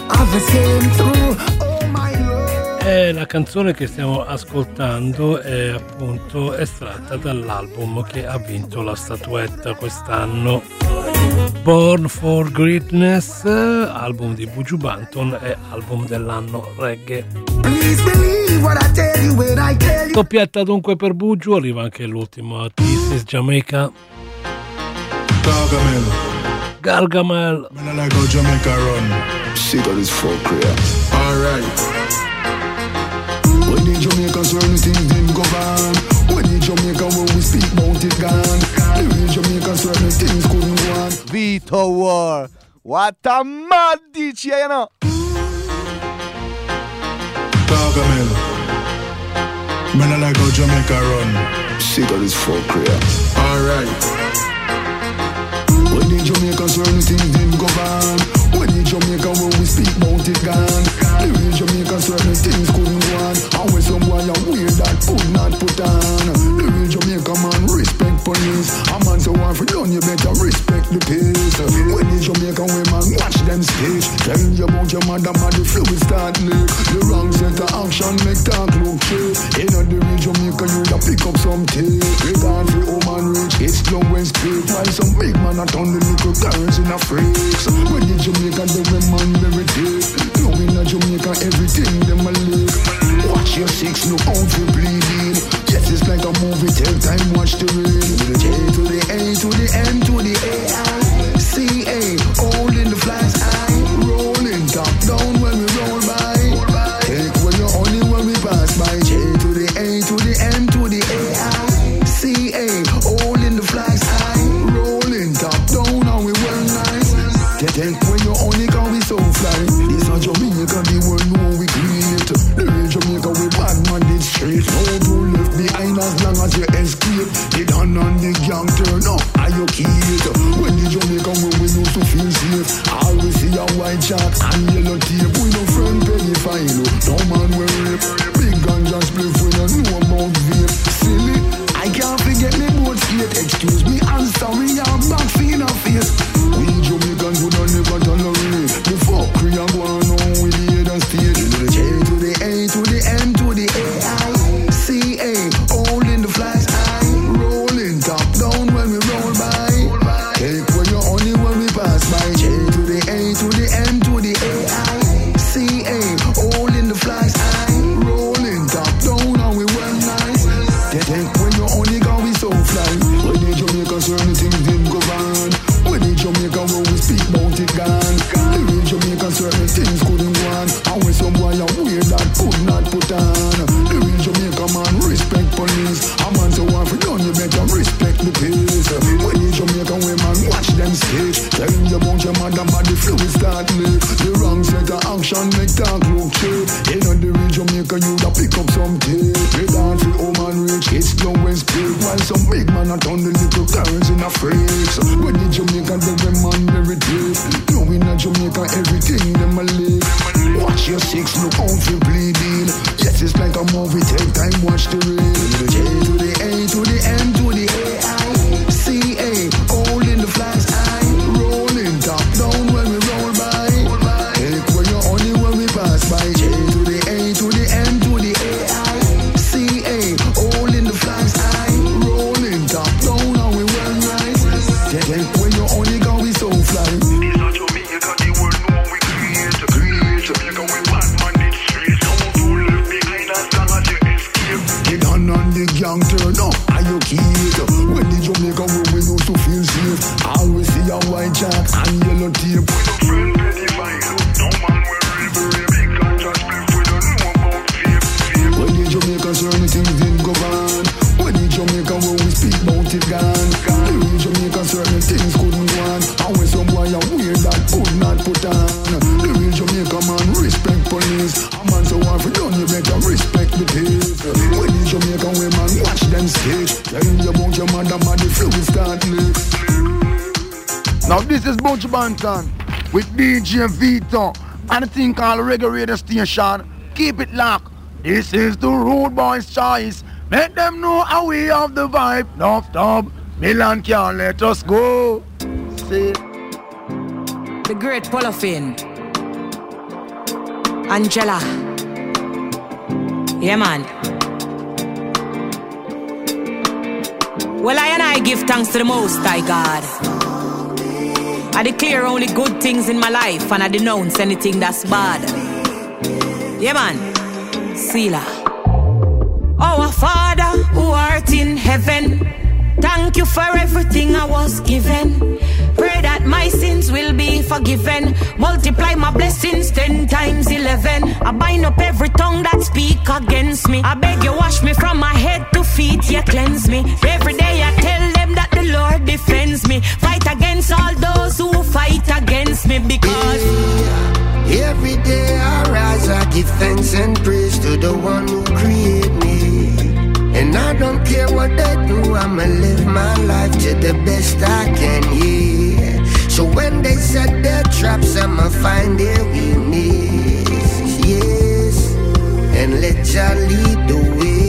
e la canzone che stiamo ascoltando è appunto estratta dall'album che ha vinto la statuetta quest'anno, Born for Greatness, album di Buju Banton e album dell'anno reggae. Doppietta dunque per Buju, arriva anche l'ultimo, This is Jamaica. Gargamel. Man, I like how Jamaica run. Sick of this folk career. Alright. When in Jamaica certain things didn't go bad. When in Jamaica when we speak about it gone. In Jamaica certain things couldn't go on. Vito War. What a mad DJ, you know. Gargamel. Man, I like how Jamaica run. Sick of this folk career. Alright. When in Jamaica certain things didn't go bad. When in Jamaica when we speak about it gone. In Jamaica certain things couldn't go on. And when some boy are weird that could not put on. The real Jamaica man respect police. A man so want for done you better respect the pace. When in Jamaica women watch them stage. Tell you about your mother but the fluid start leak. The wrong set of action make talk look cheap. In the real Jamaica you da pick up some tape. Regard for woman rich it's slow and speak. While some big man a turn the little girls in a freaks. When in Jamaica the women very deep. Knowing that Jamaica everything them a live. Watch your six look out for bleeding. Yes it's like a movie take time watch the read. J to the A to the M to the A C A all in the flags I rolling top down when we roll by. Take when you're only when we pass by. J to the A to the M to the A C A all in the flags I rolling top down and we well nice. Take when you're only can we so fly. This a Jamaica the world know we create. The real Jamaica we bad man did straight. No two left behind as long as you escape. Get on the gang turn up and you keep it. When the Jamaica when we used to feel safe. Always see a white chalk and yellow tape. We no friend penny fine. No man we rape. Big ganja spliff we no know about vape. Silly, I can't forget me boat skate. Excuse me, I'm sorry, I'm back seeing a face. We Jamaicans would never tolerate the fuckery and go on we the head and state. J to the A to the M to the A C A all in the flags I rolling top down when we roll by. Take when you're only when we pass by. J to the A to the M to the A C A all in the flags I rolling top down and we well nice. Take when you're only gone we so fly. When the Jamaica certain things didn't go bad. When the Jamaica when we speak about it gone. The real Jamaica certain things couldn't go on. And when some boy are weird that could not put on. The real Jamaica man respect police. A man so want for done you better respect the pace. When the Jamaica women watch them stage. Telling you about your mother but the fluid start leak. The wrong set of action make talk look cheap. In the real Jamaica you da pick up some tape. Regard for woman rich it's slow and speak. While some big man a turn the little girls in a freaks. When the Jamaica the women very deep. Knowing that Jamaica everything them a live. Watch your six look out for bleeding. Yes it's like a movie take time watch the read. J to the A to the M to the A C A all in the flags I rolling top down when we roll by. Take when you're only when we pass by. J to the A to the M to the A C A all in the flags I rolling top down and we well nice. Take when you're only gone we so fly. This a Jamaica the world know we create. Jamaica we bad man did straight. No two left behind as long as you escape. Get on the gang turn up and you keep it. When the Jamaica when we used to feel safe. Always see a white chalk and yellow tape. We no friend petty fine. No man we rape. Big ganja spliff we don't know about vape. When the Jamaica certain things didn't go bad. When the Jamaica when we speak about it gone. The real Jamaica certain things couldn't go on. And when some boy are weird that could not put on. The real Jamaica man respect police. A man so want for done you better respect the pace. When the Jamaica women watch them stage. Telling you about your mother but the fluid start leak. Now this is Buju Banton with DJ Vito and a thing called Reggae Radio Station. Keep it locked. This is the rude boys' choice. Make them know how we have the vibe. Nuff dub, Milan can't let us go. See. The great Polofin. Angela. Yeah, man. Well, I give thanks to the Most High God. I declare only good things in my life, and I denounce anything that's bad. Yeah, man. Selah. Our Father who art in heaven, thank you for everything I was given. Pray that my sins will be forgiven. Multiply my blessings 10 times 11. I bind up every tongue that speak against me. I beg you wash me from my head to feet, you cleanse me. Every day I tell them that the Lord defends me. Fight against all those who fight against me because every day I rise, I give thanks and praise to the one who created me. And I don't care what they do, I'ma live my life to the best I can, yeah. So when they set their traps, I'ma find their weakness, yes. And let Jah lead the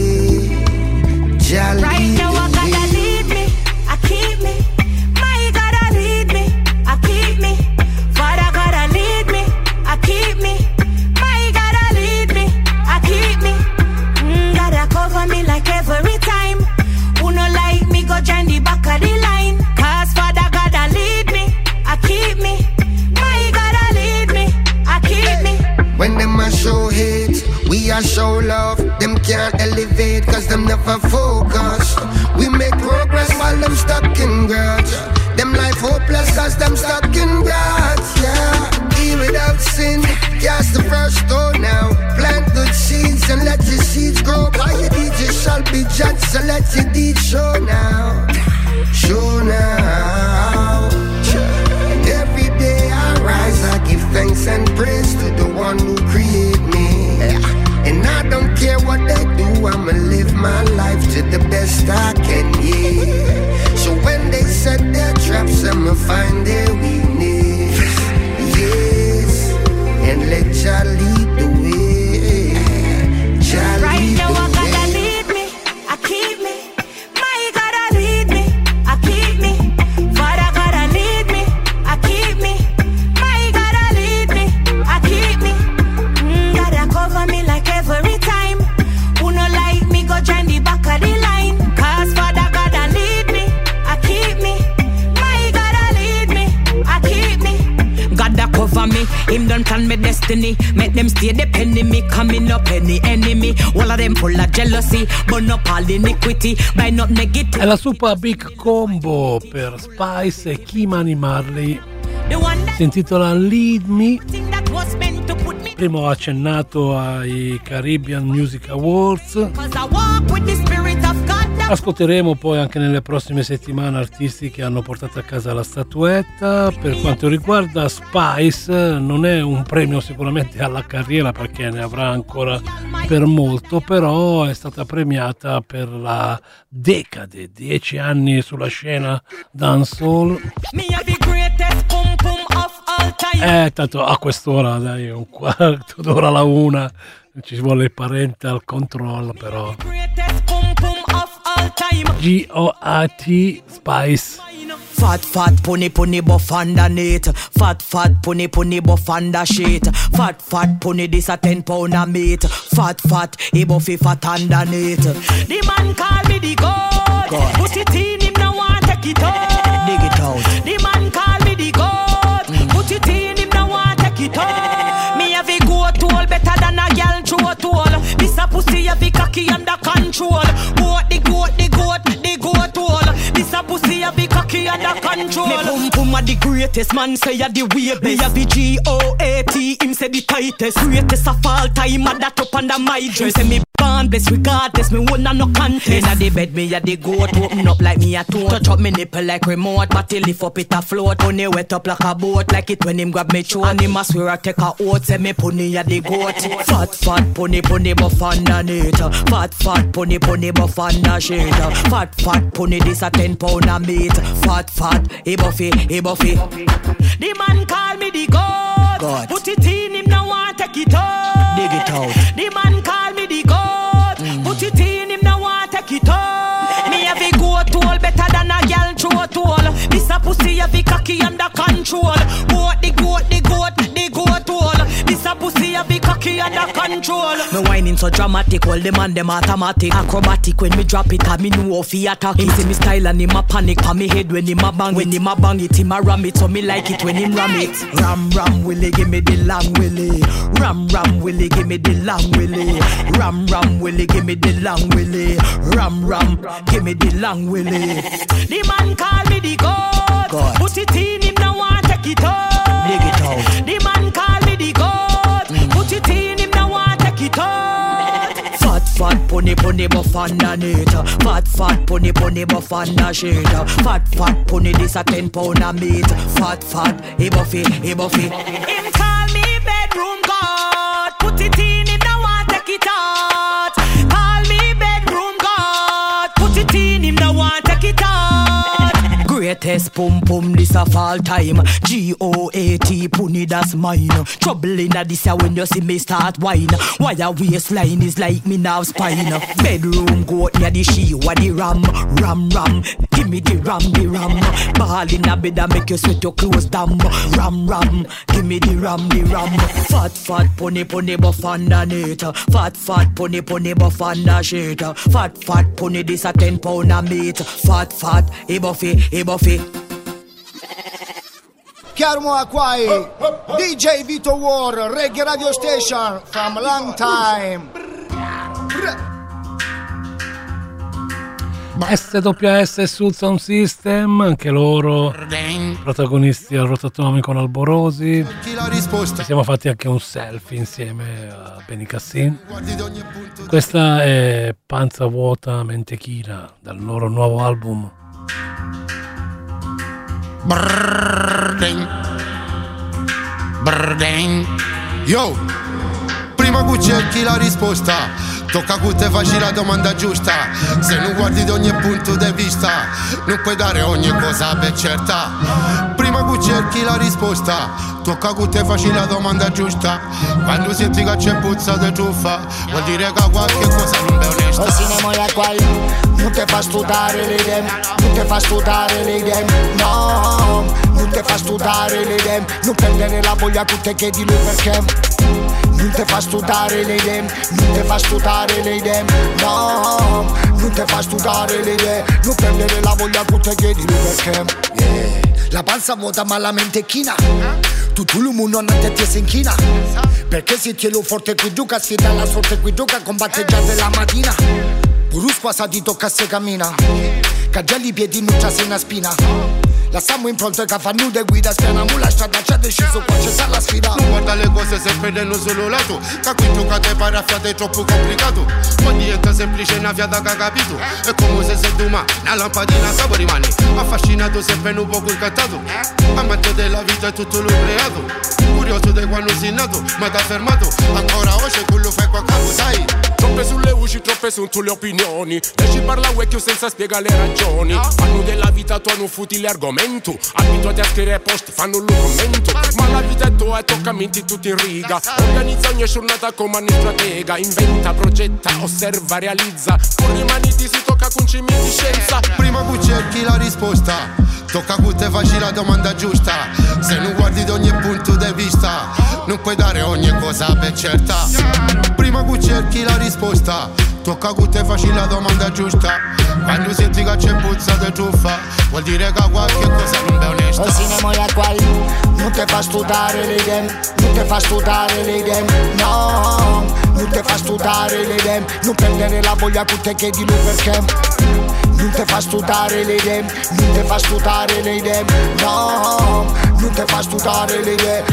way. Jah right lead now I the gotta lead me, I keep me. My gotta lead me, I keep me. Father gotta lead me, I keep me. My gotta lead me, I keep me. Gotta cover me like every time. Who no like me go join the back of the line. Cause Father gotta lead me, I keep me. My gotta lead me, I keep me. When them a show hate, we a show love. Them can't elevate cause them never focus. We make progress while them stuck in grudge. Them life hopeless cause them stuck in grudge, yeah. Be without sin, cast the first stone now. Plant good seeds and let your seeds grow. By your deeds you shall be judged, so let your deeds show now. Show now. Every day I rise, I give thanks and praise to the one who created me. And I don't care what they do, I'ma live my life to the best I can, yeah. So when they set their traps, I'ma find their weakness, yes. And let Jah lead the way. Jah right lead now the I gotta way. lead me, I keep me. My gotta lead me, I keep me. Father gotta lead me, I keep me. My gotta lead me, I keep me. Gotta cover me like every time. Who no like me go join the back of the line. Cause Father gotta lead me, I keep me. My gotta lead me, I keep me. God that cover me, him done plan me destiny. Make them stay depending me, coming up any enemy. All of them full of jealousy, burn up all iniquity, by not negative. È la super big combo per Spice e Kimani Marley. Si intitola Lead Me. Primo accennato ai Caribbean Music Awards. Ascolteremo poi anche nelle prossime settimane artisti che hanno portato a casa la statuetta. Per quanto riguarda Spice, non è un premio sicuramente alla carriera perché ne avrà ancora per molto, però è stata premiata per la decade, 10 anni sulla scena dancehall. Tanto a quest'ora, dai, un quarto d'ora alla una, ci vuole il parental control, però. G.O.A.T. Spice. Fat pony buff underneath. Fat pony buff under sheet. Fat pony this a 10 pound of meat. Fat he buffy fat underneath. The man call me the God. Put it in him now want take it out. Dig it out. The man call me the God. Put it in him now want take it out. Me have a goat tool better than a girl throat tool. This a pussy have a cocky under control. Goat the goat tool. This a pussy have a cocky under control. Me pum a the greatest man say a the way best. Me have the G.O.A.T. him say the tightest. Greatest of all time a that up under my dress. Say me born blessed regardless me won't no contest. Inna the bed me a the goat open up like me a tone. Touch up me nipple like remote, but he lift up it a float. Pony wet up like a boat, like it when him grab me throat. And him a swear I take a oath, say me pony a the goat. Fat pony buff underneath. Fat pony buff under shade. Fat pony this a 10 pound of meat. Fat he buffy. The man call me the God. Put it in him now want take it out. Dig it out. The man call me the God. Put it in, him no want take it all. Me have a go tool better than a girl throw tool. This a pussy have a cocky under control. Goat the goat, the goat, the goat tool. This a pussy have a cocky under control. Me whining so dramatic, all them and them automatic. Acrobatic when me drop it, I me know if he attack. He see me style and him a panic. Pa me head when him a bang. When him a bang it, him a ram it. So me like it when him ram it. Ram ram willy, give me the long willy. Ram ram willy, give me the long willy. Ram ram willy, give me the long willy. Ram ram, give me the long willy. The man call me the goat. Put it in, him no want take it out. Dig it out. The man call me the goat. Put it in, him no want take it out. Fat fat pony pony buff underneath. Fat fat pony pony buff under shade. Fat fat pony this a 10 pound a meat. Fat fat he buffy he buffy. Him call me bedroom god. Put it in, him no want take it out. Call me bedroom god. Put it in, him no want take it out. Greatest pum pum this a fall time. GOAT punny that's mine. Trouble in a this a when you see me start whine. Why a waistline is like me now spine. Bedroom goat near the she what the ram. Ram ram. Give me the ram the ram. Ball in a bed and make you sweat your clothes down. Ram ram. Give me the ram the ram. Fat fat pony pony buff underneath. Fat fat pony pony buff under shade. Fat fat pony this a 10 pound a meat. Fat fat he buffy he buffy. Chiaro Acquai, DJ Vito War, Reggae Radio Station from long time. SWS Soul Sound System, anche loro protagonisti al Rotatome con Alborosi. Ci siamo fatti anche un selfie insieme a Benny Cassin. Questa è Panza Vuota Mentechina dal loro nuovo album. Brrrring. Brrrring. Yo, prima che cerchi la risposta, tocca a te facci la domanda giusta. Se non guardi da ogni punto di vista, non puoi dare ogni cosa per certa. Prima che cerchi la risposta, tocca a te facci la domanda giusta. Quando senti che c'è puzza di truffa, vuol dire che qualche cosa non è onesta. O cinema qua non ti fa studiare le idee, non ti fa studiare le idee, no, non ti fa studiare le idee, non prendere la voglia che te chiedi lui perché. Non ti fa studiare le idee, non ti fa studiare le idee, no, non ti fa studiare le idee, non prendere la voglia che te chiedi lui perché. Yeah. La panza vuota ma la mente china, tutto il mondo non te si inchina, perché se ti lo forte qui gioca, si dà la sorte qui gioca, combatte già della mattina. Purusqua sa ti tocca se cammina, che già i piedi non c'ha se una spina. La stiamo in pronto che fa nude guida, spianiamo la strada, c'ha deciso qua c'è sta la sfida. Non guarda le cose sempre nello solo lato, che qui giocate paraffiate è troppo complicato. Poi diventa semplice una fiata che ha capito, è come se sei domani, una lampadina capo rimane. Affascinato sempre un poco incantato, amante della vita e tutto l'ho creato. Curioso di quando sei nato, ma t'ha fermato, ancora oggi quello fai qua capo, sai. Troppe sulle voci, troppe sono sulle opinioni. Lei ci parla vecchio senza spiegare le ragioni. Fanno della vita tua un futile argomento, abituati a scrivere post, fanno un commento. Ma la vita è tua e tocca a minti tutti in riga. Organizza ogni giornata come una stratega. Inventa, progetta, osserva, realizza. Con le maniti si tocca con cimini di scienza. Prima che cerchi la risposta, tocca a te facci la domanda giusta. Se non guardi da ogni punto di vista, non puoi dare ogni cosa per certa. Prima che cerchi la risposta, tocca a te facci la domanda giusta. Quando senti che c'è puzza di truffa, vuol dire che qualche cosa non è onesta. O cinema qua non ti fa studiare le idee, non ti fa studiare le idee, no, non ti fa studiare le idee, non prendere la voglia che te chiedi lui perché. Non ti fa studiare le idee, non ti fa studiare le idee, no, non ti fa studiare le idee.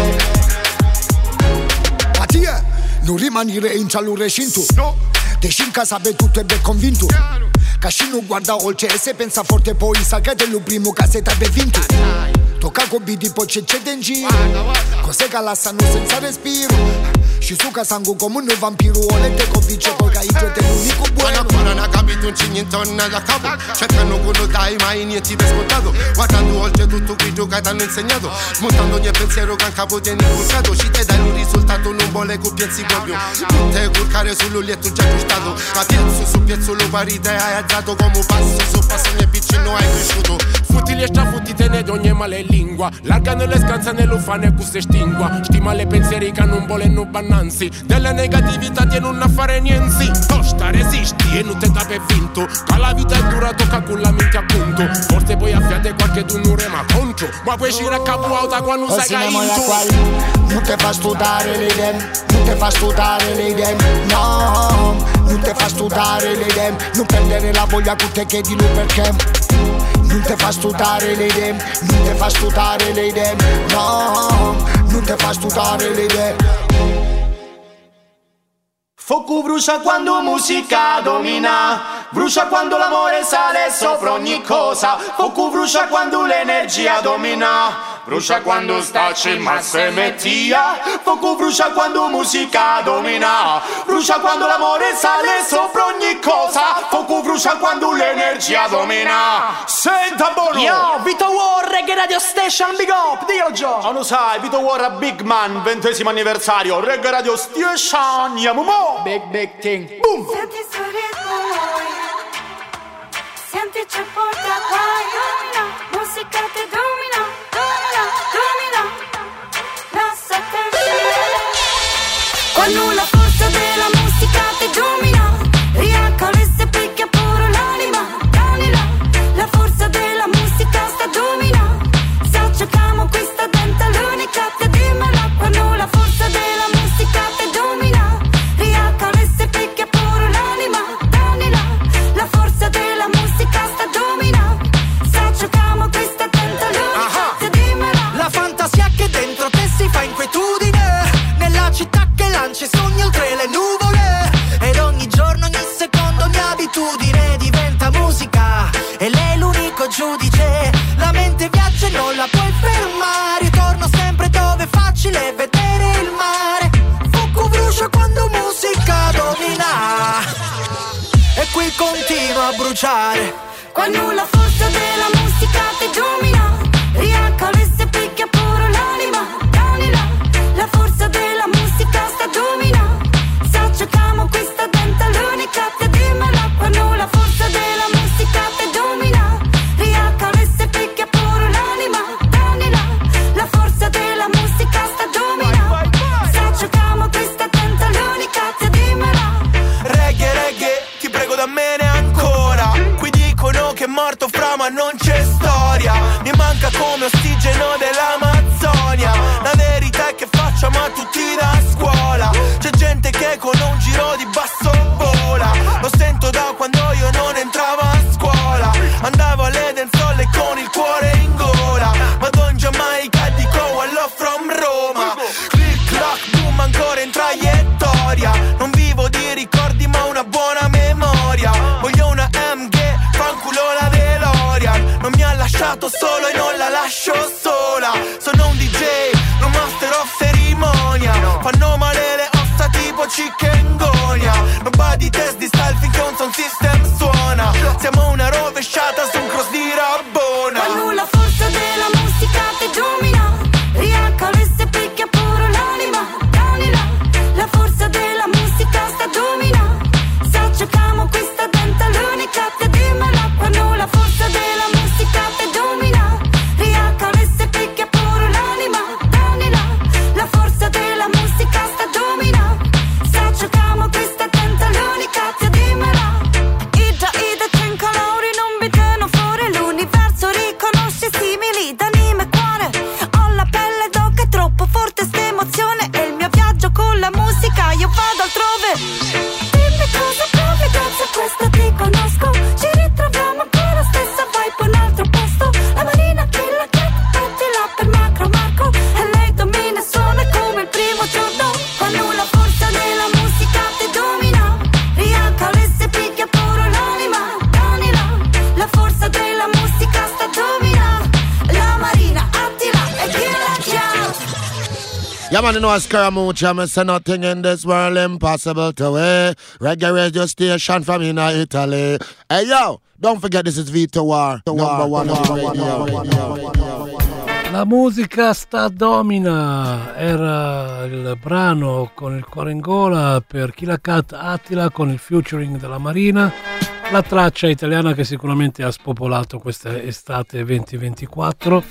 Mattia, non rimanere in cielo recinto, no. Te in casa per tutto e ben convinto. Che non guarda oltre e se pensa forte poi sa che è il primo che se t'abbia vinto. Tocca con bidi poi c'è in giro, cose che la sanno senza respiro. Și su ca sangue come un vampiro le te convince poi che io te l'unico buono. Ancora non ha capito un cigno intorno da capo. Cercano che non dai mai niente per scontato. Guardando oltre tutto quello che ti hanno insegnato, smontando ogni pensiero che a capo tieni inculcato. Ci te dai un risultato, non vuole che pensi proprio. Non te curcare sul letto già aggiustato. A piezzo su piezzo lo parite hai alzato come un passo su passo ogni piccino hai cresciuto. Futti le strafuttite ne d'ogni male lingua. Larga nelle scanze nello fane che si estingua. Stima le pensieri che non vogliono bannanzi. Delle negatività di non fare niente. Tosta resisti e non te da per vinto. Che la vita è dura tocca con la mente appunto. Forse poi affiate qualche tunure ma contro. Ma puoi uscire a capo alta quando sai che hai vinto. Non te fa studiare le idee, non te fa studiare le idee, no. Non te fa studiare le idee, non perdere la voglia che te chiedi lui perché. Non te fa studiare le idee, non te fa studiare le idee, no. Non te fa studiare le idee. Fuoco brucia quando musica domina, brucia quando l'amore sale sopra ogni cosa. Fuoco brucia quando l'energia domina, brucia quando sta cima se mettia. Fuoco brucia quando musica domina, brucia quando l'amore sale sopra ogni cosa. Fuoco brucia quando l'energia domina. Senta buono! Yo, Vito War, Reggae Radio Station, big up, dillo Joe! Lo sai, Vito War a Big Man, 20° anniversario, Reggae Radio Station, yamumo! Big thing, boom! Senti sto ritmo, senti ci porta vai, domina, musica ti domina, domina, domina, lasciate quando la forza della musica ti domina, riaccole se picchia pure l'anima, canila, la forza della musica sta domina, se cerchiamo questa denta l'unica te dimmela, quando la forza della musica ti domina, riaccole se picchia pure l'anima, canila, la forza della musica sta domina, se cerchiamo questa denta l'unica te dimmela. La fantasia che dentro te si fa inquietudine, nella città che lancia sogni oltre le nuvole, ed ogni giorno, ogni secondo, ogni abitudine diventa musica e lei è l'unico giudice. La mente viaggia e non la puoi fermare, torno sempre dove è facile vedere il mare. Fuoco brucia quando musica domina e qui continua a bruciare. Quando la forza della musica ti domina, riaccole se picchia pure l'anima, canila, la forza della musica sta domina, se cerchiamo questa denta l'unica te dimmela, quando la forza della musica ti domina, riaccole se picchia pure l'anima, canila, la forza della musica sta domina, se cerchiamo questa denta l'unica te dimmela. Reggae, ti prego dammene ancora. Qui dicono che è morto fra ma non c'è storia. Mi manca come ossigeno dell'Amazzonia. La verità è che facciamo a tutti da scuola. C'è gente che con un giro di basso vola. Lo sento da quando io non entravo a scuola. Andavo alle densole con il cuore in gola. Vado in Giamaica e dico hello from Roma. Click clack boom ancora in traiettoria. Non vivo di ricordi ma una buona memoria. Voglio una MG, fanculo la DeLorean. Non mi ha lasciato solo e non la lascio sola. Sono un DJ, non master of cerimonia. Fanno male le ossa tipo chicken-gonia. Nobody test di style finché un sound system suona. Siamo una rovesciata su un cross di Rabbona. Quando la forza della musica ti domina, riaccole se picchia pure l'anima, canila, la forza della musica sta domina, se cerchiamo questa denta l'unica te dimmela, quando la forza della musica ti domina, riaccole se picchia pure l'anima, canila, la forza della musica sta domina, se cerchiamo questa denta l'unica te dimmela. Ida, c'è calori, non vedono fuori l'universo, riconosce simili d'anima e cuore. Ho la pelle d'oca, è troppo forte sta emozione, e il mio viaggio con la musica, io vado altrove. Dimmi cosa provi, grazie a questo ti conosco. Ci ritroviamo ancora stessa vibe, un altro posto. La Marina che la batti là per Macro Marco, e lei domina e suona come il primo giorno. Quando la forza della musica ti domina, riaccole se picchia pure l'anima, canila, la forza della musica sta domina. La Marina attira e chi la chiama. Yeah, man, you know, Scaramucci, I say nothing in this world impossible to way. Reggae radio station from in Italy. Hey, yo, don't forget this is Vito War, number one on radio. La musica sta domina, era il brano con il cuore in gola per Killa Kat Attila con il featuring della Marina, la traccia italiana che sicuramente ha spopolato questa estate 2024.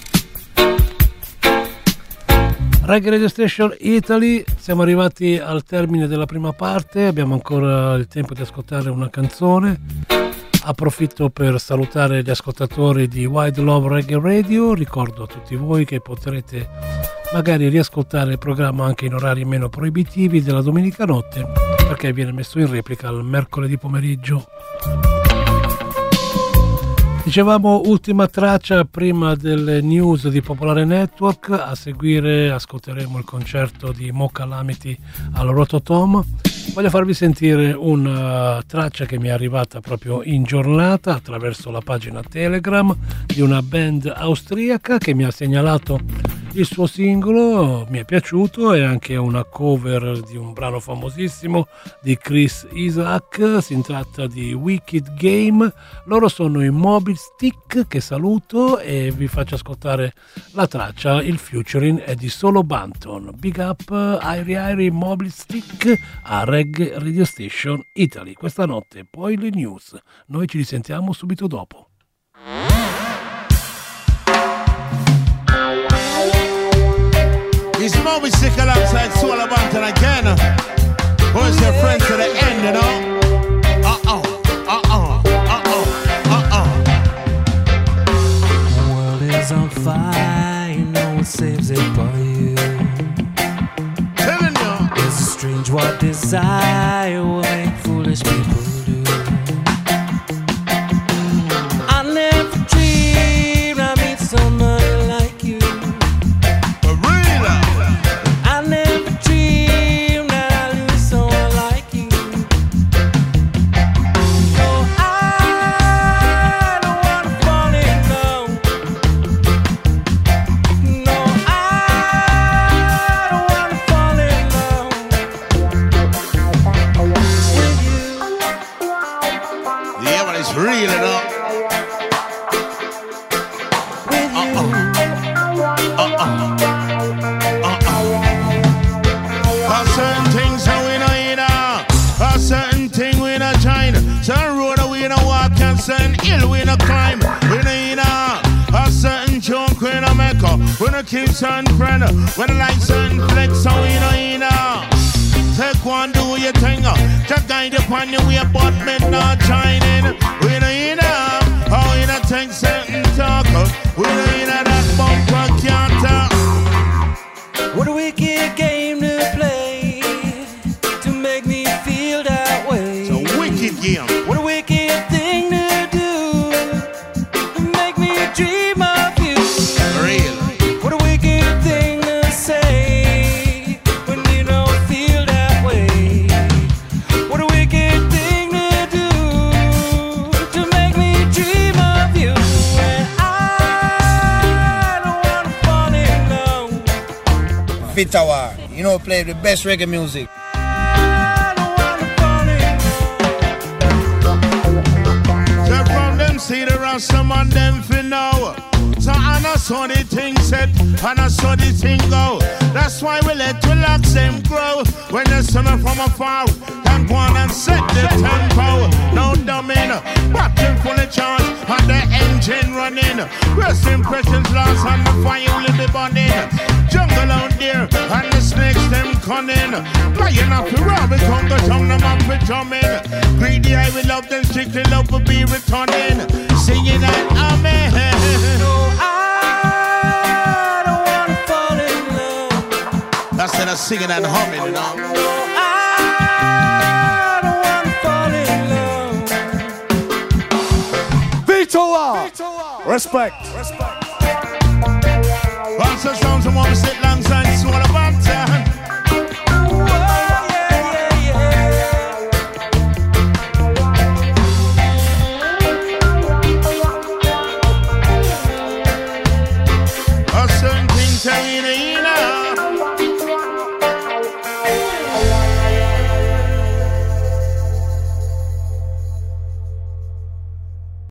Reggae Radio Station Italy, siamo arrivati al termine della prima parte, abbiamo ancora il tempo di ascoltare una canzone. Approfitto per salutare gli ascoltatori di Wide Love Reggae Radio, ricordo a tutti voi che potrete magari riascoltare il programma anche in orari meno proibitivi della domenica notte, perché viene messo in replica il mercoledì pomeriggio. Dicevamo ultima traccia prima delle news di Popolare Network, a seguire ascolteremo il concerto di Mo Calamity al Rototom. Voglio farvi sentire una traccia che mi è arrivata proprio in giornata attraverso la pagina Telegram di una band austriaca che mi ha segnalato il suo singolo, mi è piaciuto, è anche una cover di un brano famosissimo di Chris Isaac, si tratta di Wicked Game, loro sono i Mobile Stick che saluto e vi faccio ascoltare la traccia, il featuring è di Solo Banton, big up Irie Mobile Stick a Reggae Radio Station Italy, questa notte poi le news, noi ci risentiamo subito dopo. It's Moby Stick alongside Solar Banton again. Who's your friend to the end, you know? The world is on fire, no one saves it but you. Telling you. It's strange what desire will make foolish people do. I never dreamed I'd meet somebody like you. Certain ill we no climb, we no in a certain junk we no make up, we no keep certain friend, we no like certain flex, so we no in a take one, do your thing, just guide upon your way, but men not shining, we no in a, how we no take certain talk, we no in a that bumper can't talk. What a wicked game to play, to make me feel that way. It's a wicked game. What a wicked thing to dream of you. Real. What a wicked thing to say when you don't feel that way. What a wicked thing to do to make me dream of you. And I don't wanna fall in love. Vito War, you know, play the best reggae music. See the rest some of them for now. So I know saw the thing set, and I saw the thing go. That's why we let relax them grow. When they see me from afar, then go on and set the tempo. No dumbing, battery fully charged, and the engine running. First impressions lost, and the fire will be burning. Jungle out there, and the snakes them cunning. Lion up the rabbit, Congo, some them up for drumming. Greedy, I will love them, strictly love will be returning. Singing that amen. No, I don't wanna fall in love. That's it, I'm singing and humming, you know. No, I don't wanna fall in love. Vito War. Respect. Once the sounds of one sit alongside Solar Banton.